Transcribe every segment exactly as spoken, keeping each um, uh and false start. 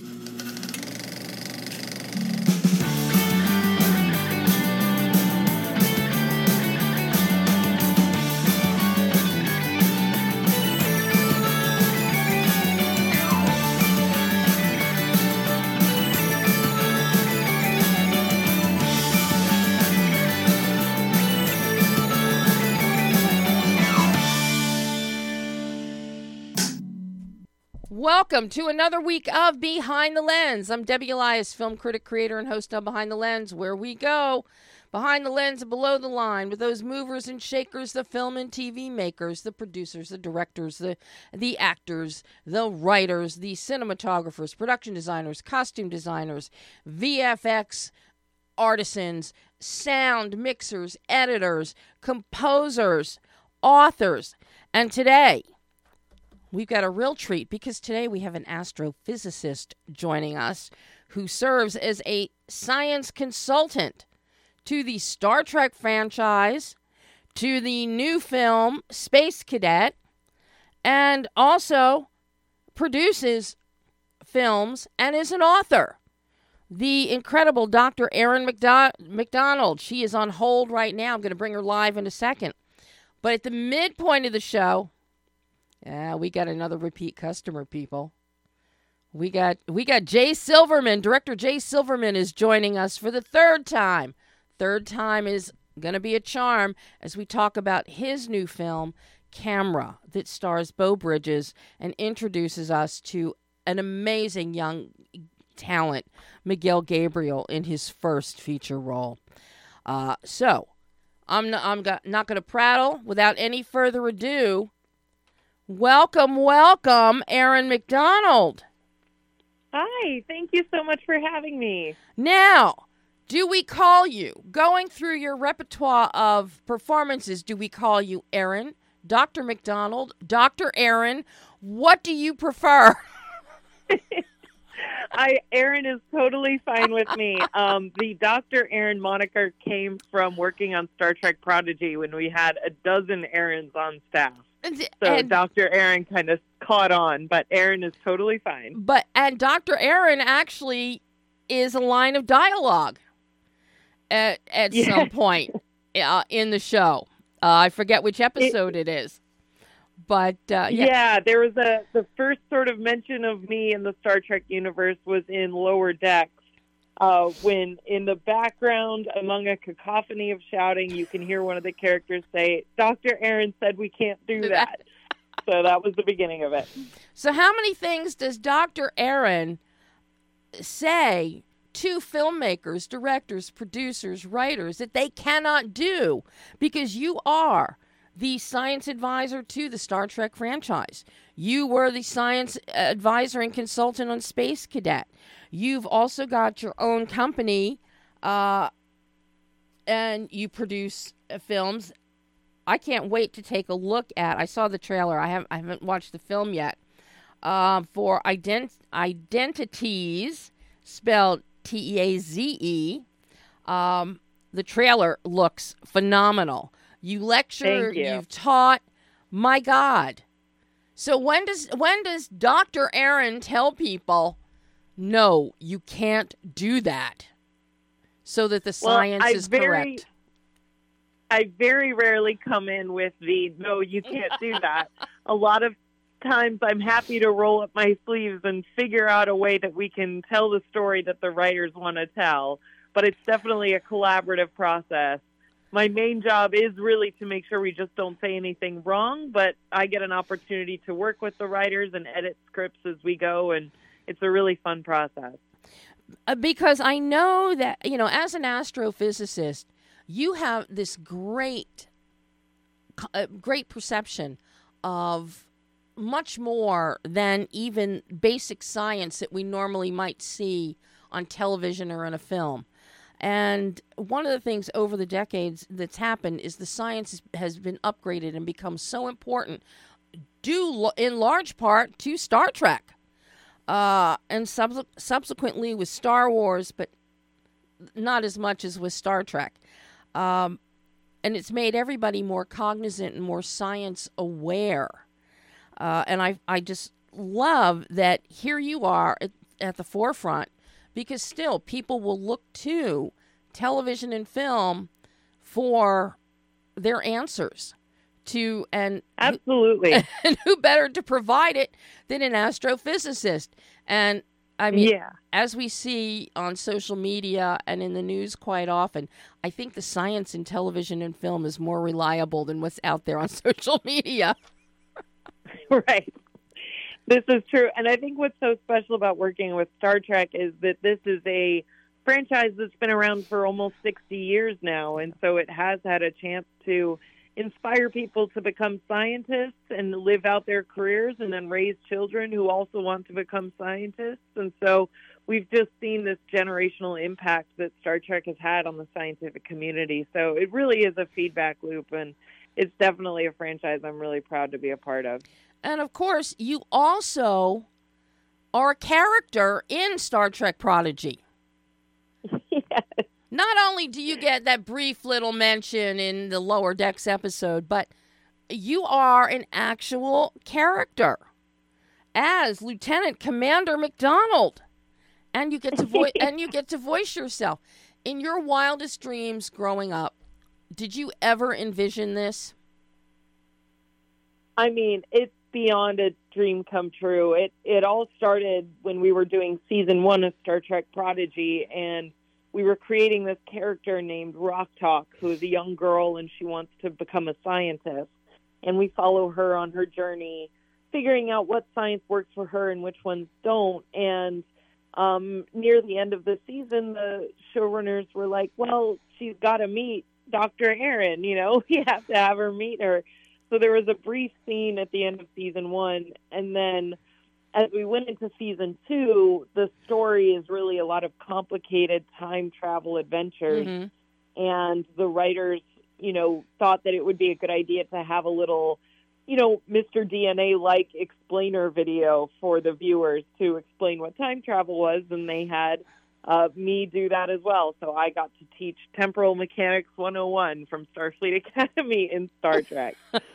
Welcome to another week of Behind the Lens. I'm Debbie Elias, film critic, creator, and host of Behind the Lens, where we go behind the lens and below the line with those movers and shakers, the film and T V makers, the producers, the directors, the the actors, the writers, the cinematographers, production designers, costume designers, V F X artisans, sound mixers, editors, composers, authors. And today, we've got a real treat because today we have an astrophysicist joining us who serves as a science consultant to the Star Trek franchise, to the new film Space Cadet, and also produces films and is an author. The incredible Doctor Erin McDo- McDonald. She is on hold right now. I'm going to bring her live in a second. But at the midpoint of the show, yeah, we got another repeat customer, people. We got we got Jay Silverman. Director Jay Silverman is joining us for the third time. Third time is going to be a charm as we talk about his new film, Camera, that stars Beau Bridges and introduces us to an amazing young talent, Miguel Gabriel, in his first feature role. Uh, so, I'm not, I'm got, not going to prattle. Without any further ado, welcome, welcome, Erin McDonald. Hi, thank you so much for having me. Now, do we call you, going through your repertoire of performances, do we call you Erin, Doctor McDonald, Doctor Erin? What do you prefer? I Erin is totally fine with me. Um, the Doctor Erin moniker came from working on Star Trek Prodigy when we had a dozen Erins on staff. So and, Doctor Erin kind of caught on, but Erin is totally fine. But and Doctor Erin actually is a line of dialogue at at yeah. some point uh, in the show. Uh, I forget which episode it, it is. But uh, yeah. yeah, there was a the first sort of mention of me in the Star Trek universe was in Lower Decks, uh, when in the background, among a cacophony of shouting, you can hear one of the characters say, "Doctor Erin said we can't do that." So that was the beginning of it. So how many things does Doctor Erin say to filmmakers, directors, producers, writers that they cannot do because you are the science advisor to the Star Trek franchise? You were the science advisor and consultant on Space Cadet. You've also got your own company, uh, and you produce uh, films. I can't wait to take a look at. I saw the trailer. I haven't. I haven't watched the film yet. Uh, for ident- Identities, spelled T E A Z E. Um, the trailer looks phenomenal. You lecture, you. You've taught. My God. So when does when does Doctor Erin tell people, no, you can't do that, so that the science well, is very, correct? I very rarely come in with the, no, you can't do that. A lot of times I'm happy to roll up my sleeves and figure out a way that we can tell the story that the writers want to tell. But it's definitely a collaborative process. My main job is really to make sure we just don't say anything wrong, but I get an opportunity to work with the writers and edit scripts as we go, and it's a really fun process. Uh, because I know that, you know, as an astrophysicist, you have this great, uh, great perception of much more than even basic science that we normally might see on television or in a film. And one of the things over the decades that's happened is the science has been upgraded and become so important, due in large part to Star Trek, uh, and sub- subsequently with Star Wars, but not as much as with Star Trek. Um, and it's made everybody more cognizant and more science aware. Uh, and I, I just love that here you are, at the forefront, because still people will look to television and film for their answers to, and absolutely, who, and who better to provide it than an astrophysicist? And I mean, yeah. as we see on social media and in the news quite often, I think the science in television and film is more reliable than what's out there on social media. Right. This is true. And I think what's so special about working with Star Trek is that this is a franchise that's been around for almost sixty years now. And so it has had a chance to inspire people to become scientists and live out their careers, and then raise children who also want to become scientists. And so we've just seen this generational impact that Star Trek has had on the scientific community. So it really is a feedback loop, and it's definitely a franchise I'm really proud to be a part of. And of course, you also are a character in Star Trek Prodigy. Yes. Not only do you get that brief little mention in the Lower Decks episode, but you are an actual character as Lieutenant Commander McDonald, and you get to voice and you get to voice yourself. In your wildest dreams growing up, did you ever envision this? I mean, it's beyond a dream come true. It it all started when we were doing season one of Star Trek Prodigy, and we were creating this character named Rock Talk, who is a young girl, and she wants to become a scientist. And we follow her on her journey, figuring out what science works for her and which ones don't. And um, near the end of the season, the showrunners were like, well, she's got to meet Doctor Aaron, you know, we have to have her meet her. So there was a brief scene at the end of season one, and then as we went into season two, the story is really a lot of complicated time travel adventures. Mm-hmm. And the writers, you know, thought that it would be a good idea to have a little, you know, Mister D N A-like explainer video for the viewers to explain what time travel was. And they had uh, me do that as well. So I got to teach Temporal Mechanics one oh one from Starfleet Academy in Star Trek.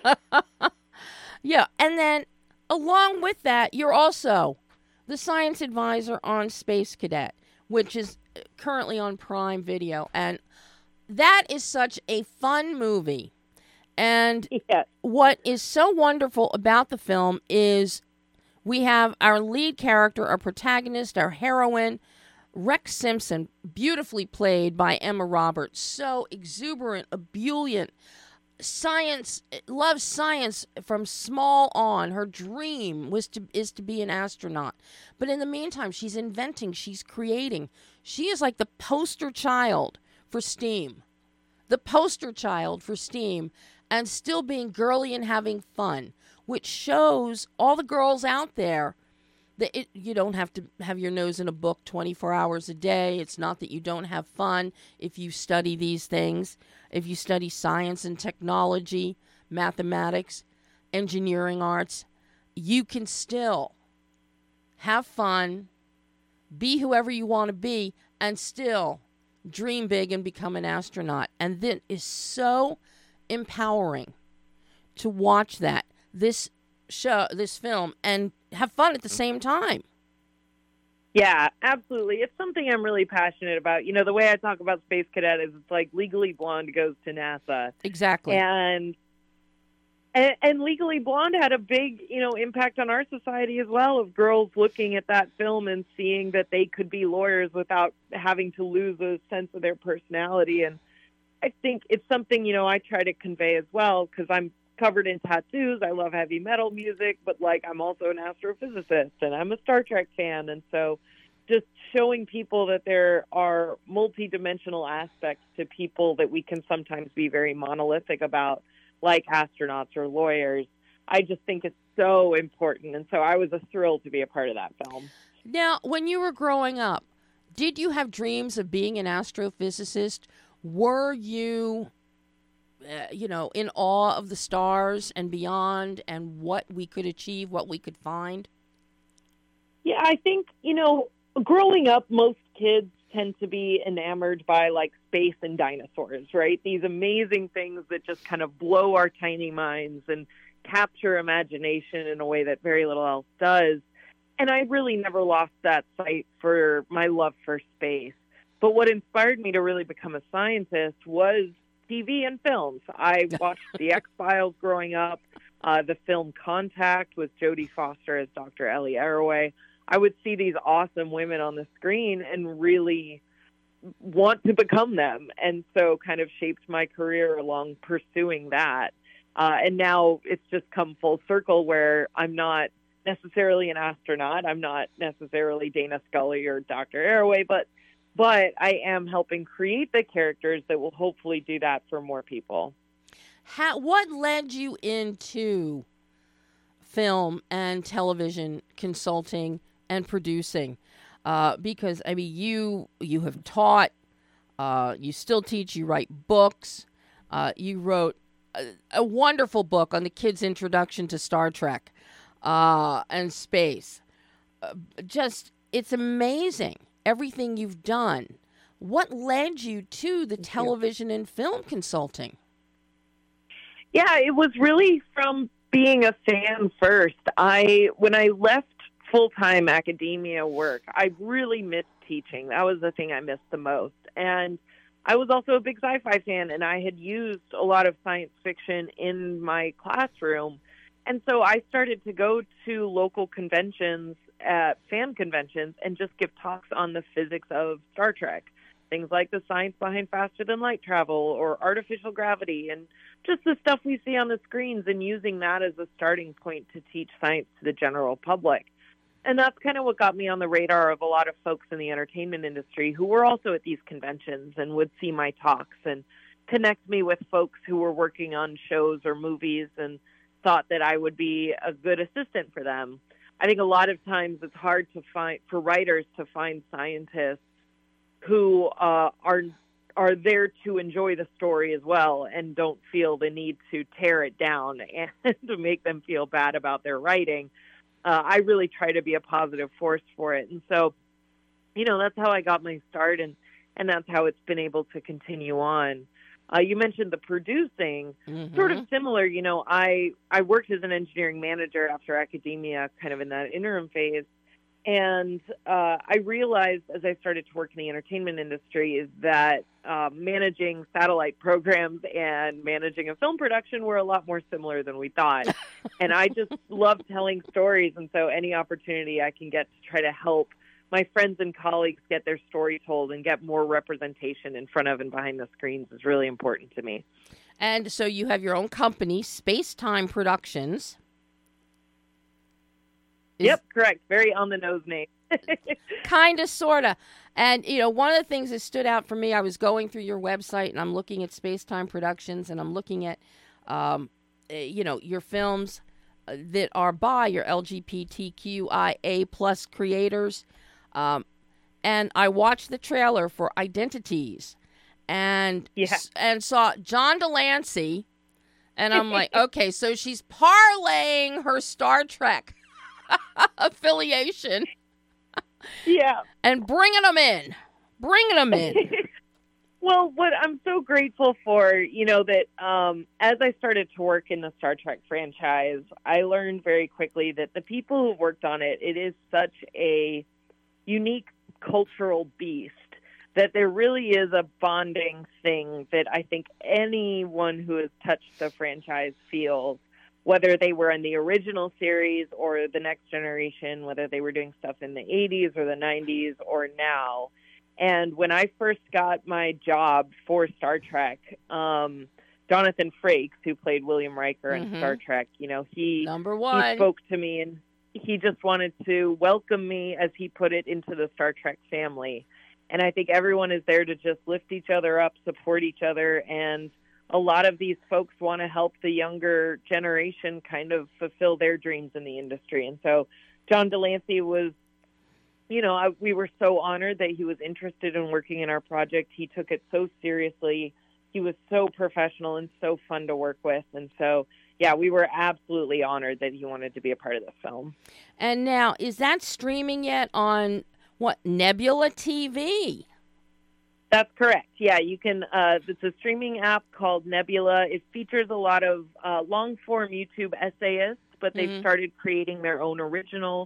Yeah, and then along with that, you're also the science advisor on Space Cadet, which is currently on Prime Video. And that is such a fun movie. And yes. What is so wonderful about the film is we have our lead character, our protagonist, our heroine, Rex Simpson, beautifully played by Emma Roberts. So exuberant, ebullient. Science, loves science from small on. Her dream was to is to be an astronaut. But in the meantime, she's inventing, she's creating. She is like the poster child for STEAM. The poster child for STEAM, and still being girly and having fun, which shows all the girls out there that it, you don't have to have your nose in a book twenty-four hours a day. It's not that you don't have fun if you study these things. If you study science and technology, mathematics, engineering arts, you can still have fun, be whoever you want to be, and still dream big and become an astronaut. And that is so empowering to watch that, this show, this film, and have fun at the same time. Yeah, absolutely. It's something I'm really passionate about. You know, the way I talk about Space Cadet is it's like Legally Blonde goes to NASA. Exactly. And, and and Legally Blonde had a big, you know, impact on our society as well, of girls looking at that film and seeing that they could be lawyers without having to lose a sense of their personality. And I think it's something, you know, I try to convey as well, because I'm covered in tattoos. I love heavy metal music, but like I'm also an astrophysicist and I'm a Star Trek fan. And so just showing people that there are multidimensional aspects to people that we can sometimes be very monolithic about, like astronauts or lawyers, I just think it's so important. And so I was a thrill to be a part of that film. Now, when you were growing up, did you have dreams of being an astrophysicist? Were you Uh, you know, in awe of the stars and beyond and what we could achieve, what we could find? Yeah, I think, you know, growing up, most kids tend to be enamored by like space and dinosaurs, right? These amazing things that just kind of blow our tiny minds and capture imagination in a way that very little else does. and I really never lost that sight for my love for space. But what inspired me to really become a scientist was T V and films. I watched The X-Files growing up, uh, the film Contact with Jodie Foster as Doctor Ellie Arroway. I would see these awesome women on the screen and really want to become them, and so kind of shaped my career along pursuing that. Uh, and now it's just come full circle where I'm not necessarily an astronaut. I'm not necessarily Dana Scully or Doctor Arroway, but but I am helping create the characters that will hopefully do that for more people. How, what led you into film and television consulting and producing? Uh, because, I mean, you you have taught, uh, you still teach, you write books. Uh, you wrote a, a wonderful book on the kids' introduction to Star Trek uh, and space. Uh, just, it's amazing, everything you've done. What led you to the television and film consulting? Yeah, it was really from being a fan first. I when I left full-time academia work, I really missed teaching. That was the thing I missed the most. And I was also a big sci-fi fan, and I had used a lot of science fiction in my classroom. And so I started to go to local conventions, at fan conventions, and just give talks on the physics of Star Trek. Things like the science behind faster than light travel or artificial gravity, and just the stuff we see on the screens, and using that as a starting point to teach science to the general public. And that's kind of what got me on the radar of a lot of folks in the entertainment industry who were also at these conventions and would see my talks and connect me with folks who were working on shows or movies and thought that I would be a good assistant for them. I think a lot of times it's hard to find for writers to find scientists who uh, are are there to enjoy the story as well and don't feel the need to tear it down and to make them feel bad about their writing. Uh, I really try to be a positive force for it. And so, you know, that's how I got my start, and, and that's how it's been able to continue on. Uh, you mentioned the producing, mm-hmm. sort of similar. You know, I, I worked as an engineering manager after academia, kind of in that interim phase. And uh, I realized as I started to work in the entertainment industry is that uh, managing satellite programs and managing a film production were a lot more similar than we thought. And I just love telling stories. And so any opportunity I can get to try to help my friends and colleagues get their story told and get more representation in front of and behind the screens is really important to me. And so you have your own company, Space Time Productions. Is, yep, correct. Very on-the-nose name. Kind of, sort of. And, you know, one of the things that stood out for me, I was going through your website, and I'm looking at Space Time Productions, and I'm looking at, um, you know, your films that are by your L G B T Q I A plus creators. Um, and I watched the trailer for Identities and, yeah. and saw John Delancey, and I'm like, okay, so she's parlaying her Star Trek affiliation, yeah, and bringing them in, bringing them in. Well, what I'm so grateful for, you know, that um, as I started to work in the Star Trek franchise, I learned very quickly that the people who worked on it, it is such a unique cultural beast that there really is a bonding thing that I think anyone who has touched the franchise feels, whether they were in the original series or the Next Generation, whether they were doing stuff in the eighties or the nineties or now. And when I first got my job for Star Trek, um, Jonathan Frakes, who played William Riker in mm-hmm. Star Trek, you know, he, Number one. he spoke to me and he just wanted to welcome me, as he put it, into the Star Trek family. And I think everyone is there to just lift each other up, support each other, and a lot of these folks want to help the younger generation kind of fulfill their dreams in the industry. And so John Delancey was, you know, I, we were so honored that he was interested in working in our project. He took it so seriously. He was so professional and so fun to work with. And so, yeah, we were absolutely honored that he wanted to be a part of the film. And now, is that streaming yet on, what, Nebula T V? That's correct. Yeah, you can. Uh, it's a streaming app called Nebula. It features a lot of uh, long-form YouTube essayists, but they've mm-hmm. started creating their own original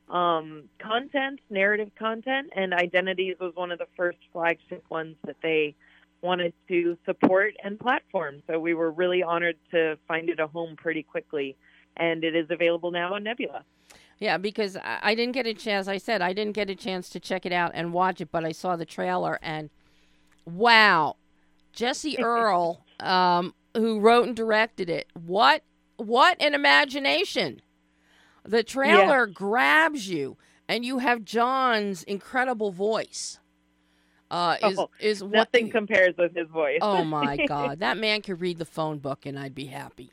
um, content, narrative content, and Identities was one of the first flagship ones that they wanted to support and platform. So we were really honored to find it a home pretty quickly, and it is available now on Nebula. Yeah, because I, I didn't get a chance, as I said, I didn't get a chance to check it out and watch it, but I saw the trailer, and wow, Jesse Earl, um, who wrote and directed it, what what an imagination. The trailer yeah. grabs you, and you have John's incredible voice. Uh, is oh, is nothing what, compares with his voice. Oh my God, that man could read the phone book, and I'd be happy.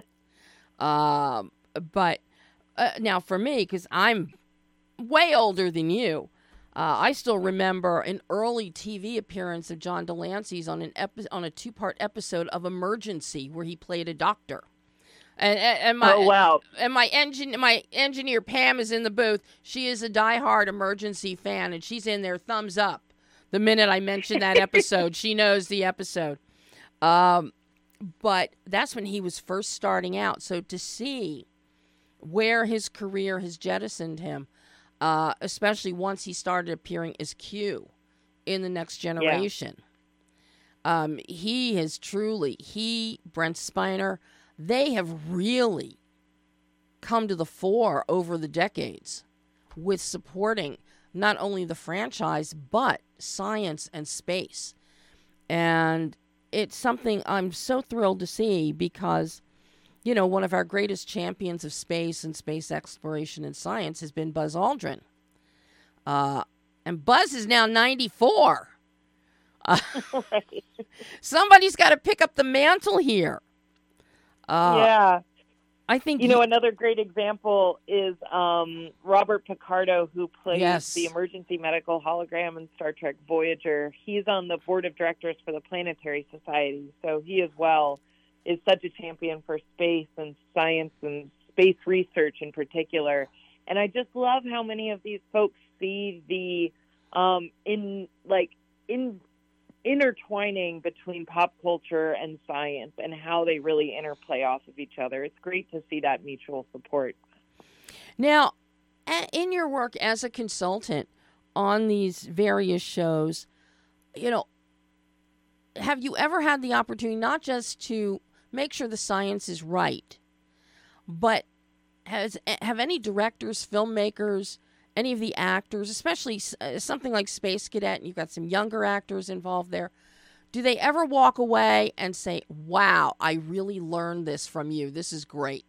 um, but uh, now for me, because I'm way older than you, uh, I still remember an early T V appearance of John Delancey's on an epi- on a two part episode of Emergency, where he played a doctor. And, and, and my oh wow! And my engine, my engineer Pam is in the booth. She is a diehard Emergency fan, and she's in there, thumbs up. The minute I mention that episode, she knows the episode. Um, but that's when he was first starting out. So to see where his career has jettisoned him, uh, especially once he started appearing as Q in The Next Generation, yeah. um, he has truly, he, Brent Spiner, they have really come to the fore over the decades with supporting not only the franchise, but science and space. And it's something I'm so thrilled to see because, you know, one of our greatest champions of space and space exploration and science has been Buzz Aldrin. Uh, and Buzz is now ninety-four. Uh, right. Somebody's got to pick up the mantle here. Uh, yeah. I think you know, another great example is um, Robert Picardo, who plays yes. the emergency medical hologram in Star Trek Voyager. He's on the board of directors for the Planetary Society, so he as well is such a champion for space and science and space research in particular. And I just love how many of these folks see the um, in like in. intertwining between pop culture and science and how they really interplay off of each other. It's great to see that mutual support. Now, in your work as a consultant on these various shows, you know, have you ever had the opportunity not just to make sure the science is right, but has have any directors, filmmakers, any of the actors, especially uh, something like Space Cadet, and you've got some younger actors involved there, do they ever walk away and say, wow, I really learned this from you. This is great.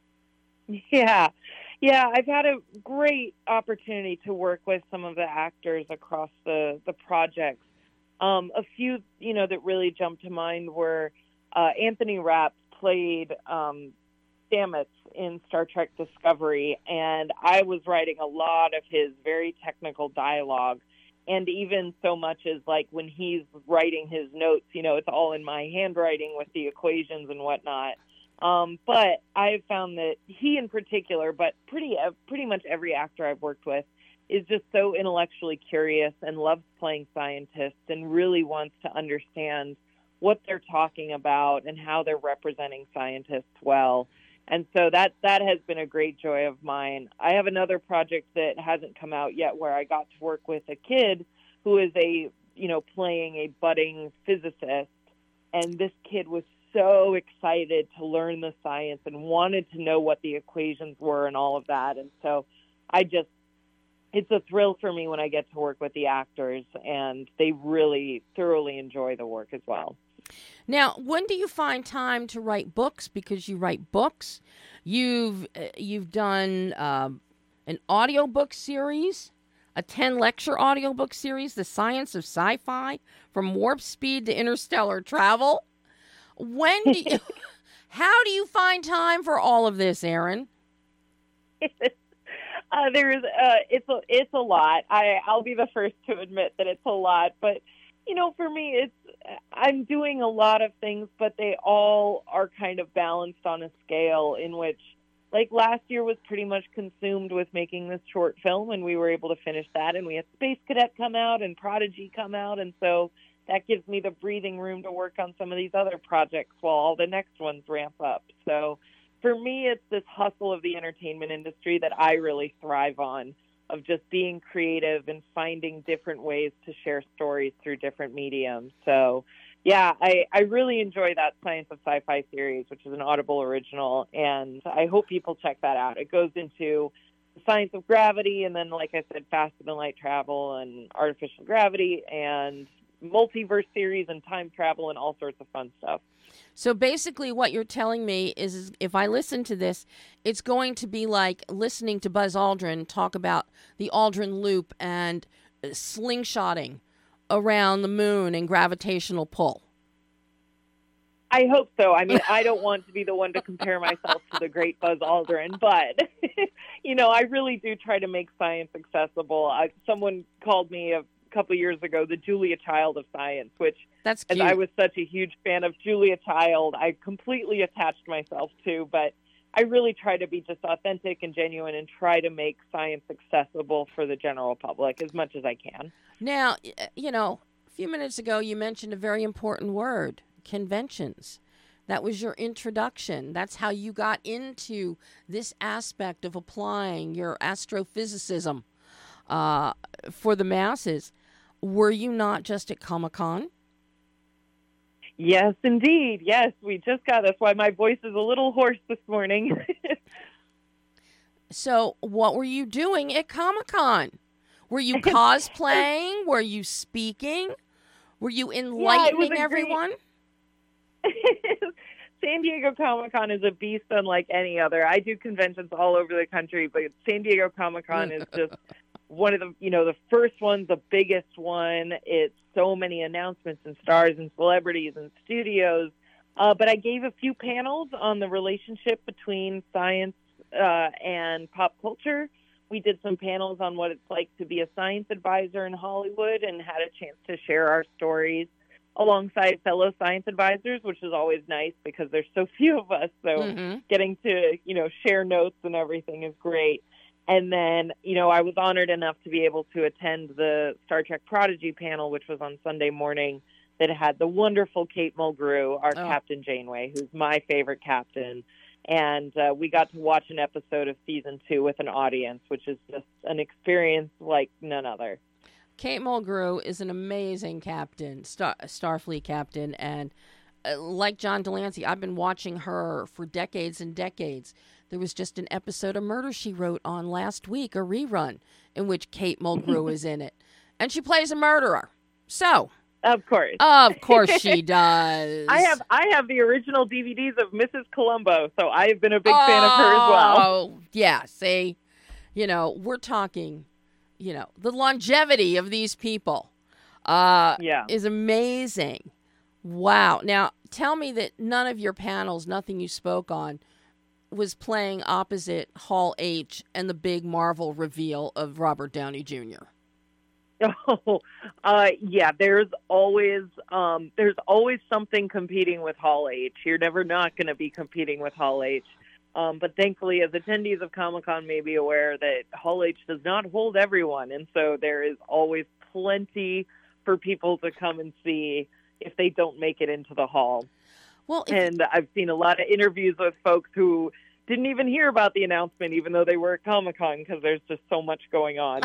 Yeah. Yeah, I've had a great opportunity to work with some of the actors across the, the projects. Um, a few, you know, that really jumped to mind were uh, Anthony Rapp played um, Stamets in Star Trek Discovery, and I was writing a lot of his very technical dialogue, and even so much as like when he's writing his notes, you know, it's all in my handwriting with the equations and whatnot. Um, but I've found that he in particular, but pretty uh, pretty much every actor I've worked with is just so intellectually curious and loves playing scientists and really wants to understand what they're talking about and how they're representing scientists well. And so that that has been a great joy of mine. I have another project that hasn't come out yet where I got to work with a kid who is a, you know, playing a budding physicist. And this kid was so excited to learn the science and wanted to know what the equations were and all of that. And so I just, it's a thrill for me when I get to work with the actors, and they really thoroughly enjoy the work as well. Now, when do you find time to write books? Because you write books. You've uh, you've done um, an audiobook series, a ten-lecture audiobook series, The Science of Sci-Fi, From Warp Speed to Interstellar Travel. When do you, how do you find time for all of this, Erin? uh, there's uh, it's a, it's a lot. I I'll be the first to admit that it's a lot, but you know, for me, it's I'm doing a lot of things, but they all are kind of balanced on a scale in which, like last year was pretty much consumed with making this short film, and we were able to finish that, and we had Space Cadet come out and Prodigy come out, and so that gives me the breathing room to work on some of these other projects while all the next ones ramp up. So for me, it's this hustle of the entertainment industry that I really thrive on, of just being creative and finding different ways to share stories through different mediums. So, yeah, I, I really enjoy that Science of Sci-Fi series, which is an Audible original, and I hope people check that out. It goes into the science of gravity, and then, like I said, faster than light travel and artificial gravity and multiverse series and time travel and all sorts of fun stuff. So basically what you're telling me is, is if I listen to this, it's going to be like listening to Buzz Aldrin talk about the Aldrin loop and slingshotting around the moon and gravitational pull. I hope so. I mean, I don't want to be the one to compare myself to the great Buzz Aldrin, but, you know, I really do try to make science accessible. I, someone called me a couple years ago the Julia Child of science, which, That's cute. as I was such a huge fan of Julia Child, I completely attached myself to, but I really try to be just authentic and genuine and try to make science accessible for the general public as much as I can. Now, you know, a few minutes ago you mentioned a very important word, conventions. That was your introduction. That's how you got into this aspect of applying your astrophysicism uh, for the masses. Were you not just at Comic-Con? Yes, indeed. Yes, we just got. That's why my voice is a little hoarse this morning. So what were you doing at Comic-Con? Were you cosplaying? Were you speaking? Were you enlightening yeah, everyone? Great... San Diego Comic-Con is a beast unlike any other. I do conventions all over the country, but San Diego Comic-Con is just one of the, you know, the first one, the biggest one. It's so many announcements and stars and celebrities and studios. Uh, but I gave a few panels on the relationship between science uh, and pop culture. We did some panels on what it's like to be a science advisor in Hollywood and had a chance to share our stories alongside fellow science advisors, which is always nice because there's so few of us. So Mm-hmm. getting to, you know, share notes and everything is great. And then, you know, I was honored enough to be able to attend the Star Trek Prodigy panel, which was on Sunday morning, that had the wonderful Kate Mulgrew, our Oh. Captain Janeway, who's my favorite captain. And uh, we got to watch an episode of season two with an audience, which is just an experience like none other. Kate Mulgrew is an amazing captain, Star- Starfleet captain, and uh, like John Delancey, I've been watching her for decades and decades. There was just an episode of Murder, She Wrote on last week, a rerun, in which Kate Mulgrew is in it. And she plays a murderer. So, Of course. of course she does. I have I have the original D V Ds of Missus Columbo, so I have been a big fan of her as well. Oh, yeah. See, you know, we're talking, you know, the longevity of these people uh, Yeah. is amazing. Wow. Now, tell me that none of your panels, nothing you spoke on, was playing opposite Hall H and the big Marvel reveal of Robert Downey Junior Oh, uh, yeah. There's always um, there's always something competing with Hall H. You're never not going to be competing with Hall H. Um, but thankfully, as attendees of Comic-Con may be aware that Hall H does not hold everyone, and so there is always plenty for people to come and see if they don't make it into the hall. Well, if, And I've seen a lot of interviews with folks who didn't even hear about the announcement, even though they were at Comic-Con, because there's just so much going on.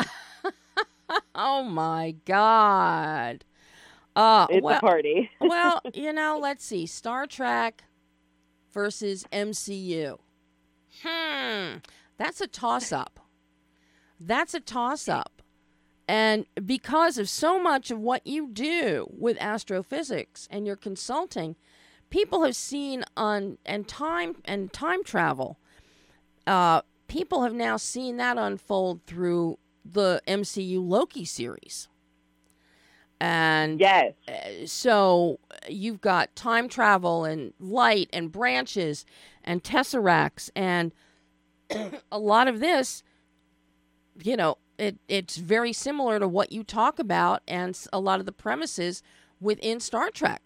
oh my God. Uh, It's well, a party. well, you know, let's see. Star Trek versus M C U. Hmm. That's a toss-up. That's a toss-up. And because of so much of what you do with astrophysics and your consulting, people have seen on and time and time travel. Uh, people have now seen that unfold through the M C U Loki series. And Yes. uh, so you've got time travel and light and branches and tesseracts and a lot of this, you know, it it's very similar to what you talk about and a lot of the premises within Star Trek.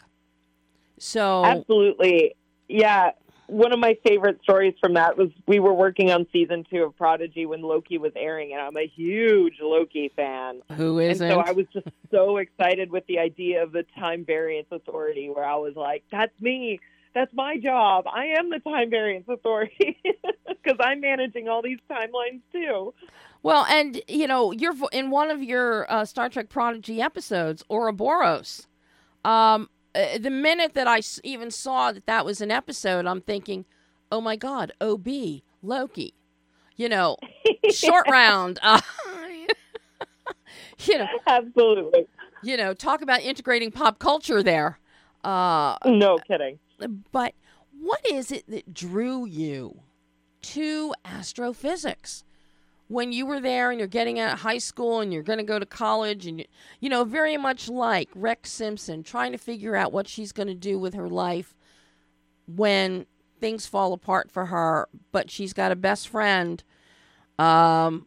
So Absolutely. Yeah. One of my favorite stories from that was we were working on season two of Prodigy when Loki was airing, and I'm a huge Loki fan. who And isn't? so I was just so excited with the idea of the Time Variance Authority, where I was like, that's me. that's my job. I am the time variance authority because I'm managing all these timelines too. Well, and, you know, you're in one of your uh, Star Trek Prodigy episodes, Ouroboros. Um, uh, the minute that I s- even saw that that was an episode, I'm thinking, oh, my God, O B, Loki. You know, short round. Uh, you know, Absolutely. You know, talk about integrating pop culture there. Uh, no kidding. But what is it that drew you to astrophysics? When you were there and you're getting out of high school and you're going to go to college and, you, you know, very much like Rex Simpson trying to figure out what she's going to do with her life when things fall apart for her, but she's got a best friend um,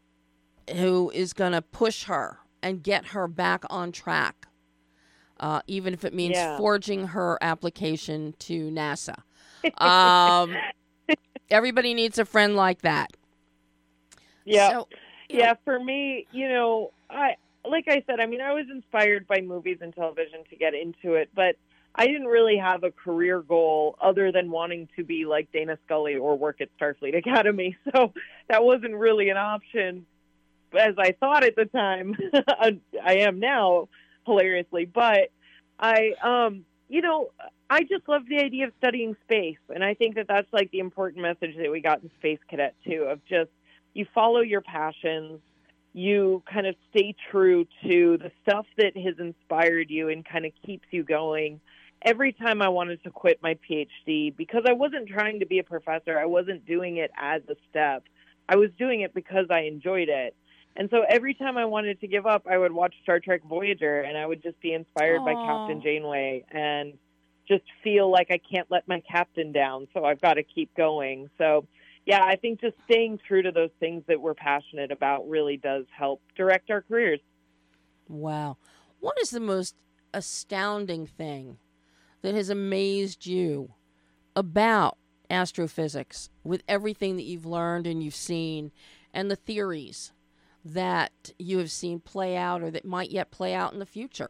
who is going to push her and get her back on track, uh, even if it means yeah. forging her application to NASA. Um, everybody needs a friend like that. Yeah. So, yeah, know. for me, you know, I like I said, I mean, I was inspired by movies and television to get into it, but I didn't really have a career goal other than wanting to be like Dana Scully or work at Starfleet Academy. So that wasn't really an option as I thought at the time. I am now, hilariously. But I, um, you know, I just love the idea of studying space. And I think that that's like the important message that we got in Space Cadet too, of just you follow your passions, you kind of stay true to the stuff that has inspired you and kind of keeps you going. Every time I wanted to quit my PhD, because I wasn't trying to be a professor, I wasn't doing it as a step. I was doing it because I enjoyed it. And so every time I wanted to give up, I would watch Star Trek Voyager, and I would just be inspired Aww. by Captain Janeway and just feel like I can't let my captain down, so I've got to keep going. So, yeah, I think just staying true to those things that we're passionate about really does help direct our careers. Wow. What is the most astounding thing that has amazed you about astrophysics with everything that you've learned and you've seen and the theories that you have seen play out or that might yet play out in the future?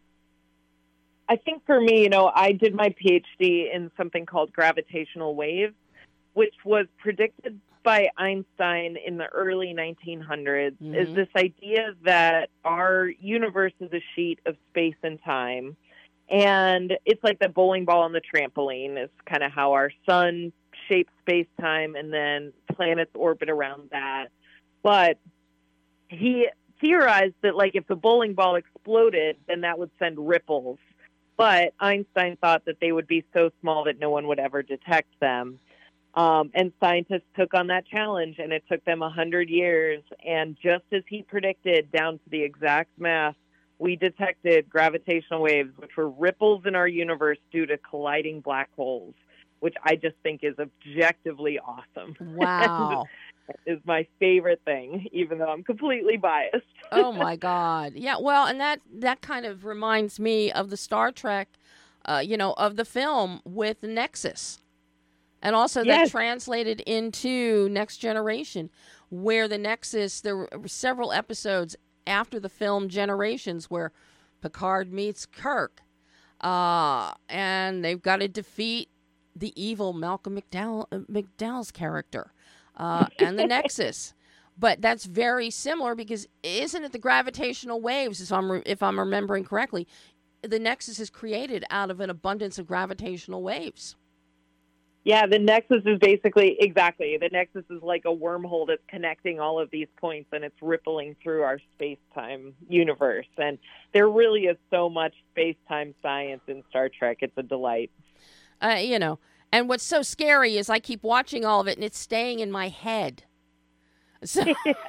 I think for me, you know, I did my PhD in something called gravitational waves, which was predicted by Einstein in the early nineteen hundreds, mm-hmm. is this idea that our universe is a sheet of space and time. And it's like the bowling ball on the trampoline is kind of how our sun shapes space-time, and then planets orbit around that. But he theorized that, like, if the bowling ball exploded, then that would send ripples. But Einstein thought that they would be so small that no one would ever detect them. Um, and scientists took on that challenge, and it took them one hundred years. And just as he predicted, down to the exact math, we detected gravitational waves, which were ripples in our universe due to colliding black holes, which I just think is objectively awesome. Wow. Is my favorite thing, even though I'm completely biased. Oh, my God. Yeah, well, and that, that kind of reminds me of the Star Trek, uh, you know, of the film with Nexus. And also yes. that translated into Next Generation, where the Nexus, there were several episodes after the film Generations where Picard meets Kirk. Uh, and they've got to defeat the evil Malcolm McDowell, McDowell's character. Uh, and the Nexus, but that's very similar because isn't it the gravitational waves? If I'm re- if I'm remembering correctly, the Nexus is created out of an abundance of gravitational waves. Yeah, the Nexus is basically exactly the Nexus is like a wormhole that's connecting all of these points, and it's rippling through our space-time universe. And there really is so much space-time science in Star Trek; it's a delight. Uh, you know. And what's so scary is I keep watching all of it, and it's staying in my head. So,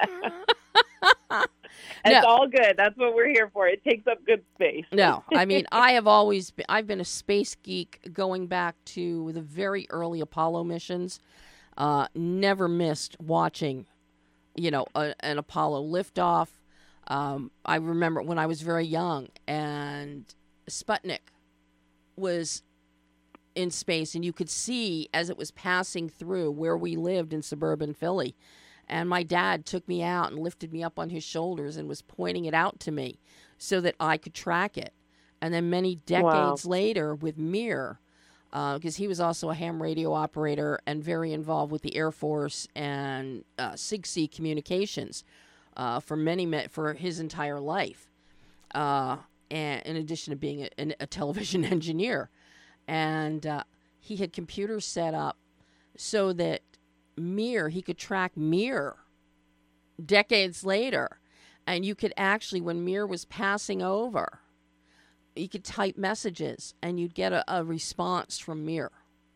It's no. all good. That's what we're here for. It takes up good space. No, I mean, I have always been, I've been a space geek going back to the very early Apollo missions. Uh, never missed watching, you know, a, an Apollo liftoff. Um, I remember when I was very young, and Sputnik was in space, and you could see as it was passing through where we lived in suburban Philly. And my dad took me out and lifted me up on his shoulders and was pointing it out to me so that I could track it. And then many decades wow. later with Mir, because uh, he was also a ham radio operator and very involved with the Air Force and uh, Sig Sea Communications uh, for many for his entire life, uh, and in addition to being a, a television engineer. And uh, he had computers set up so that Mir, he could track Mir decades later. And you could actually, when Mir was passing over, you could type messages and you'd get a, a response from Mir.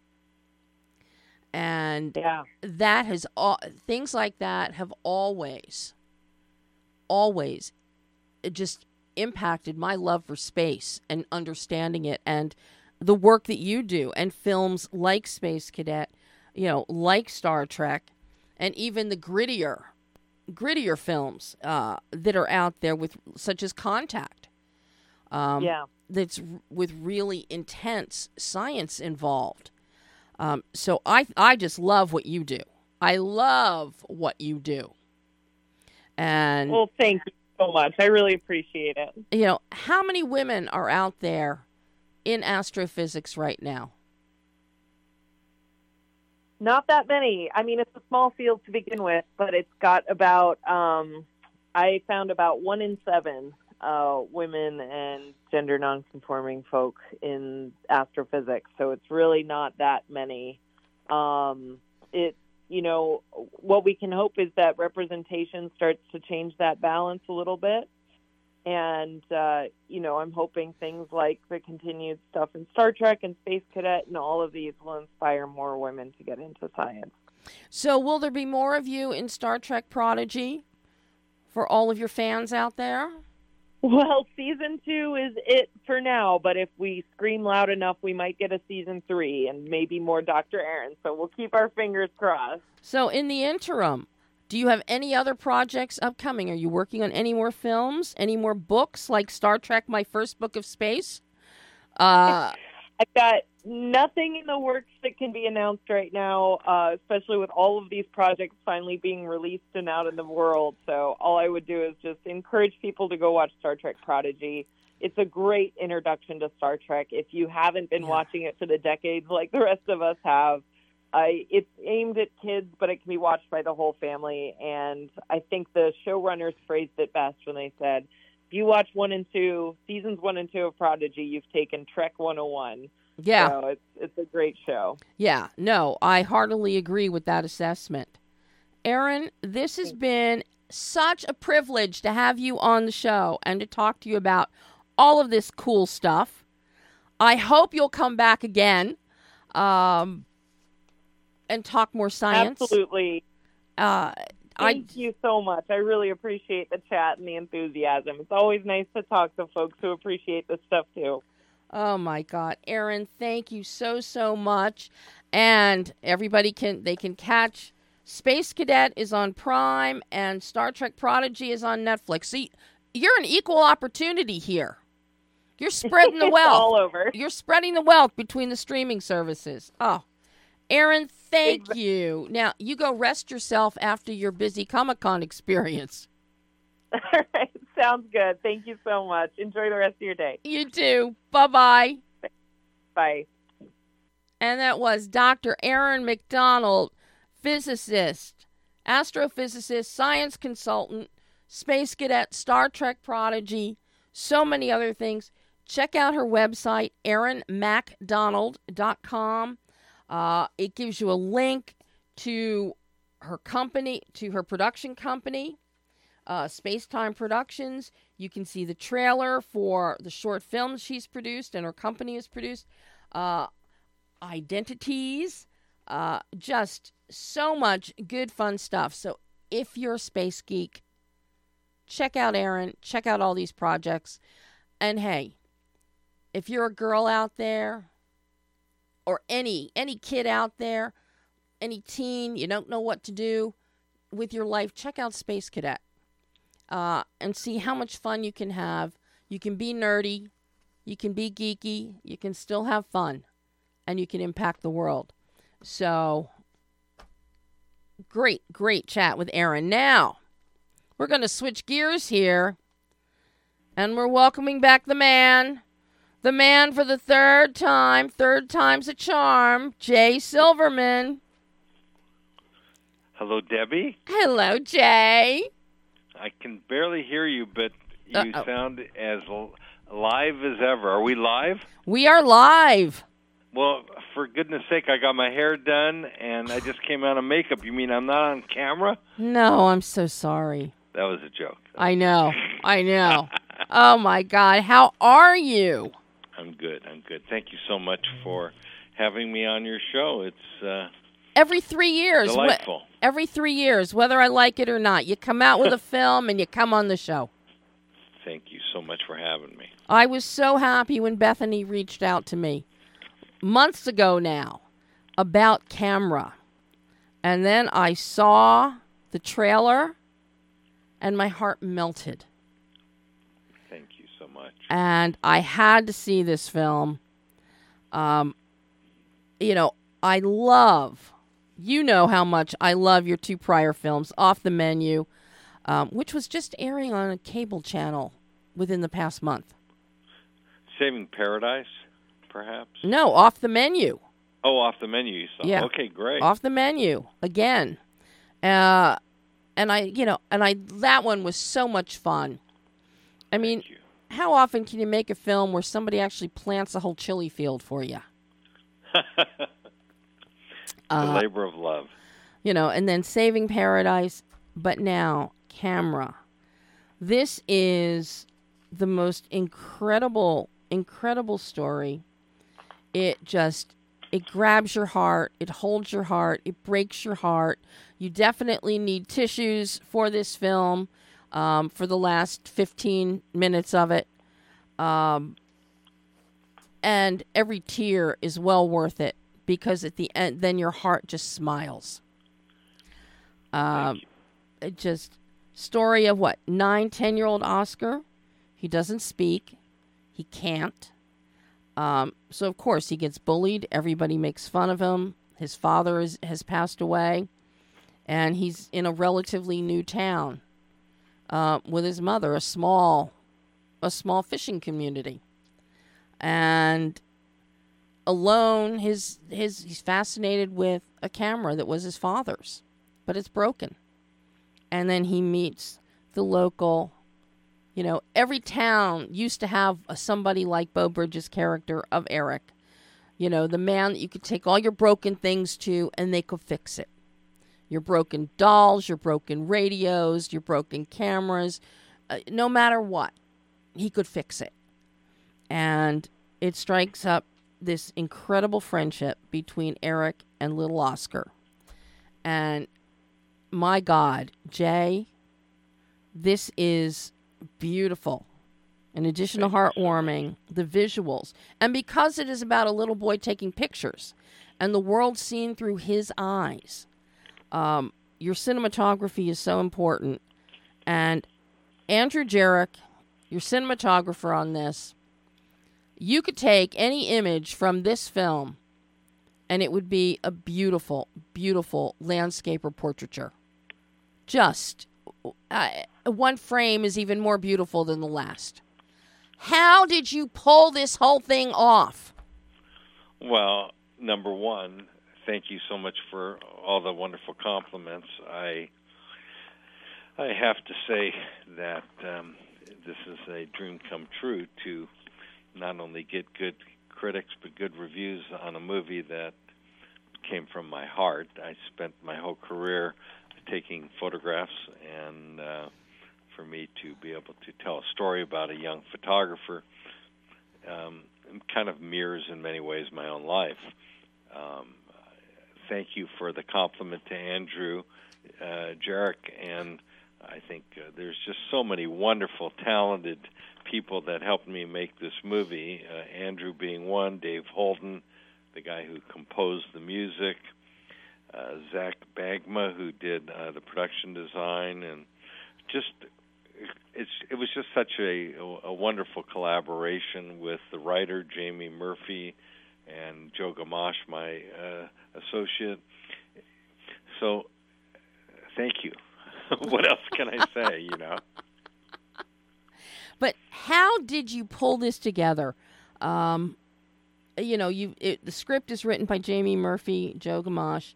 And yeah. that has, all, things like that have always, always just impacted my love for space and understanding it, and the work that you do, and films like Space Cadet, you know, like Star Trek, and even the grittier, grittier films uh, that are out there, with such as Contact. Um, yeah, that's r- with really intense science involved. Um, so I I just love what you do. I love what you do. And well, thank you so much. I really appreciate it. You know, how many women are out there in astrophysics right now? Not that many. I mean, it's a small field to begin with, but it's got about, um, I found about one in seven uh, women and gender nonconforming folk in astrophysics. So it's really not that many. Um, it, you know, what we can hope is that representation starts to change that balance a little bit. And, uh, you know, I'm hoping things like the continued stuff in Star Trek and Space Cadet and all of these will inspire more women to get into science. So will there be more of you in Star Trek Prodigy for all of your fans out there? Well, season two is it for now, but if we scream loud enough, we might get a season three and maybe more Doctor Aaron. So we'll keep our fingers crossed. So in the interim, do you have any other projects upcoming? Are you working on any more films, any more books like Star Trek, My First Book of Space? Uh, I've got nothing in the works that can be announced right now, uh, especially with all of these projects finally being released and out in the world. So all I would do is just encourage people to go watch Star Trek Prodigy. It's a great introduction to Star Trek. If you haven't been Yeah. watching it for the decades like the rest of us have, I, it's aimed at kids, but it can be watched by the whole family. And I think the showrunners phrased it best when they said, if you watch one and two, seasons one and two of Prodigy, you've taken Trek one oh one. yeah. So it's, it's a great show. Yeah. No, I heartily agree with that assessment. Erin, this has been such a privilege to have you on the show and to talk to you about all of this cool stuff. I hope you'll come back again. Um, and talk more science. Absolutely. Uh, Thank I, you so much. I really appreciate the chat and the enthusiasm. It's always nice to talk to folks who appreciate this stuff too. oh my God, Erin, thank you so, so much. And everybody can, they can catch Space Cadet is on Prime and Star Trek Prodigy is on Netflix. See, you're an equal opportunity here. You're spreading the It's wealth. all over. You're spreading the wealth between the streaming services. Oh, Erin, thank Exactly. you. Now, you go rest yourself after your busy Comic-Con experience. All right. Sounds good. Thank you so much. Enjoy the rest of your day. You too. Bye-bye. Bye. And that was Doctor Erin McDonald, physicist, astrophysicist, science consultant, Space Cadet, Star Trek Prodigy, so many other things. Check out her website, erin macdonald dot com. Uh, it gives you a link to her company, to her production company, uh, Spacetime Productions. You can see the trailer for the short films she's produced and her company has produced. Uh, Identities, uh, just so much good fun stuff. So if you're a space geek, check out Erin, check out all these projects. And hey, if you're a girl out there, or any any kid out there, any teen, you don't know what to do with your life, check out Space Cadet uh, and see how much fun you can have. You can be nerdy, you can be geeky, you can still have fun, and you can impact the world. So, great, great chat with Erin. Now, we're going to switch gears here, and we're welcoming back the man The man for the third time, third time's a charm, Jay Silverman. Hello, Debbie. Hello, Jay. I can barely hear you, but you Uh-oh. sound as l- live as ever. Are we live? We are live. Well, for goodness sake, I got my hair done, and I just came out of makeup. You mean I'm not on camera? No, I'm so sorry. That was a joke. I know. I know. Oh, my God. How are you? I'm good. I'm good. Thank you so much for having me on your show. It's uh, Every three years. delightful. Wh- every three years, whether I like it or not, you come out with a film and you come on the show. Thank you so much for having me. I was so happy when Bethany reached out to me months ago now about Camera. And then I saw the trailer and my heart melted. Thank you so much. And I had to see this film. Um, you know, I love, you know how much I love your two prior films, Off the Menu, um, which was just airing on a cable channel within the past month. Saving Paradise, perhaps? No, Off the Menu. Oh, Off the Menu you saw. Yeah. Okay, great. Off the Menu again. Uh, and I, you know, and I, that one was so much fun. I mean, Thank you. how often can you make a film where somebody actually plants a whole chili field for you? the Uh, labor of love. You know, and then Saving Paradise, but now Camera. This is the most incredible, incredible story. It just, it grabs your heart, it holds your heart, it breaks your heart. You definitely need tissues for this film, um, for the last fifteen minutes of it. Um, and every tear is well worth it, because at the end, then your heart just smiles. Um, it just, story of what, nine, ten-year-old Oscar. He doesn't speak. He can't. Um, so, of course, he gets bullied. Everybody makes fun of him. His father is, has passed away. And he's in a relatively new town uh, with his mother, a small, a small fishing community. And alone, his his he's fascinated with a camera that was his father's, but it's broken. And then he meets the local, you know, every town used to have a, somebody like Beau Bridges' character of Eric. You know, the man that you could take all your broken things to and they could fix it. Your broken dolls, your broken radios, your broken cameras, uh, no matter what, he could fix it. And it strikes up this incredible friendship between Eric and little Oscar. And my God, Jay, this is beautiful. In addition to heartwarming, the visuals. And because it is about a little boy taking pictures and the world seen through his eyes, um, your cinematography is so important. And Andrew Jarek, your cinematographer on this, you could take any image from this film and it would be a beautiful, beautiful landscape or portraiture. Just uh, one frame is even more beautiful than the last. How did you pull this whole thing off? Well, number one, thank you so much for all the wonderful compliments. I I have to say that um, this is a dream come true to not only get good critics but good reviews on a movie that came from my heart. I spent my whole career taking photographs, and uh, for me to be able to tell a story about a young photographer um, kind of mirrors in many ways my own life. Um, thank you for the compliment to Andrew uh, Jarek, and I think uh, there's just so many wonderful, talented people that helped me make this movie, uh, Andrew being one, Dave Holden, the guy who composed the music, uh, Zach Bagma, who did uh, the production design, and just it's it was just such a, a wonderful collaboration with the writer, Jamie Murphy, and Joe Gamache, my uh, associate. So, thank you. What else can I say, you know? But how did you pull this together? Um, you know, you it, the script is written by Jamie Murphy, Joe Gamache.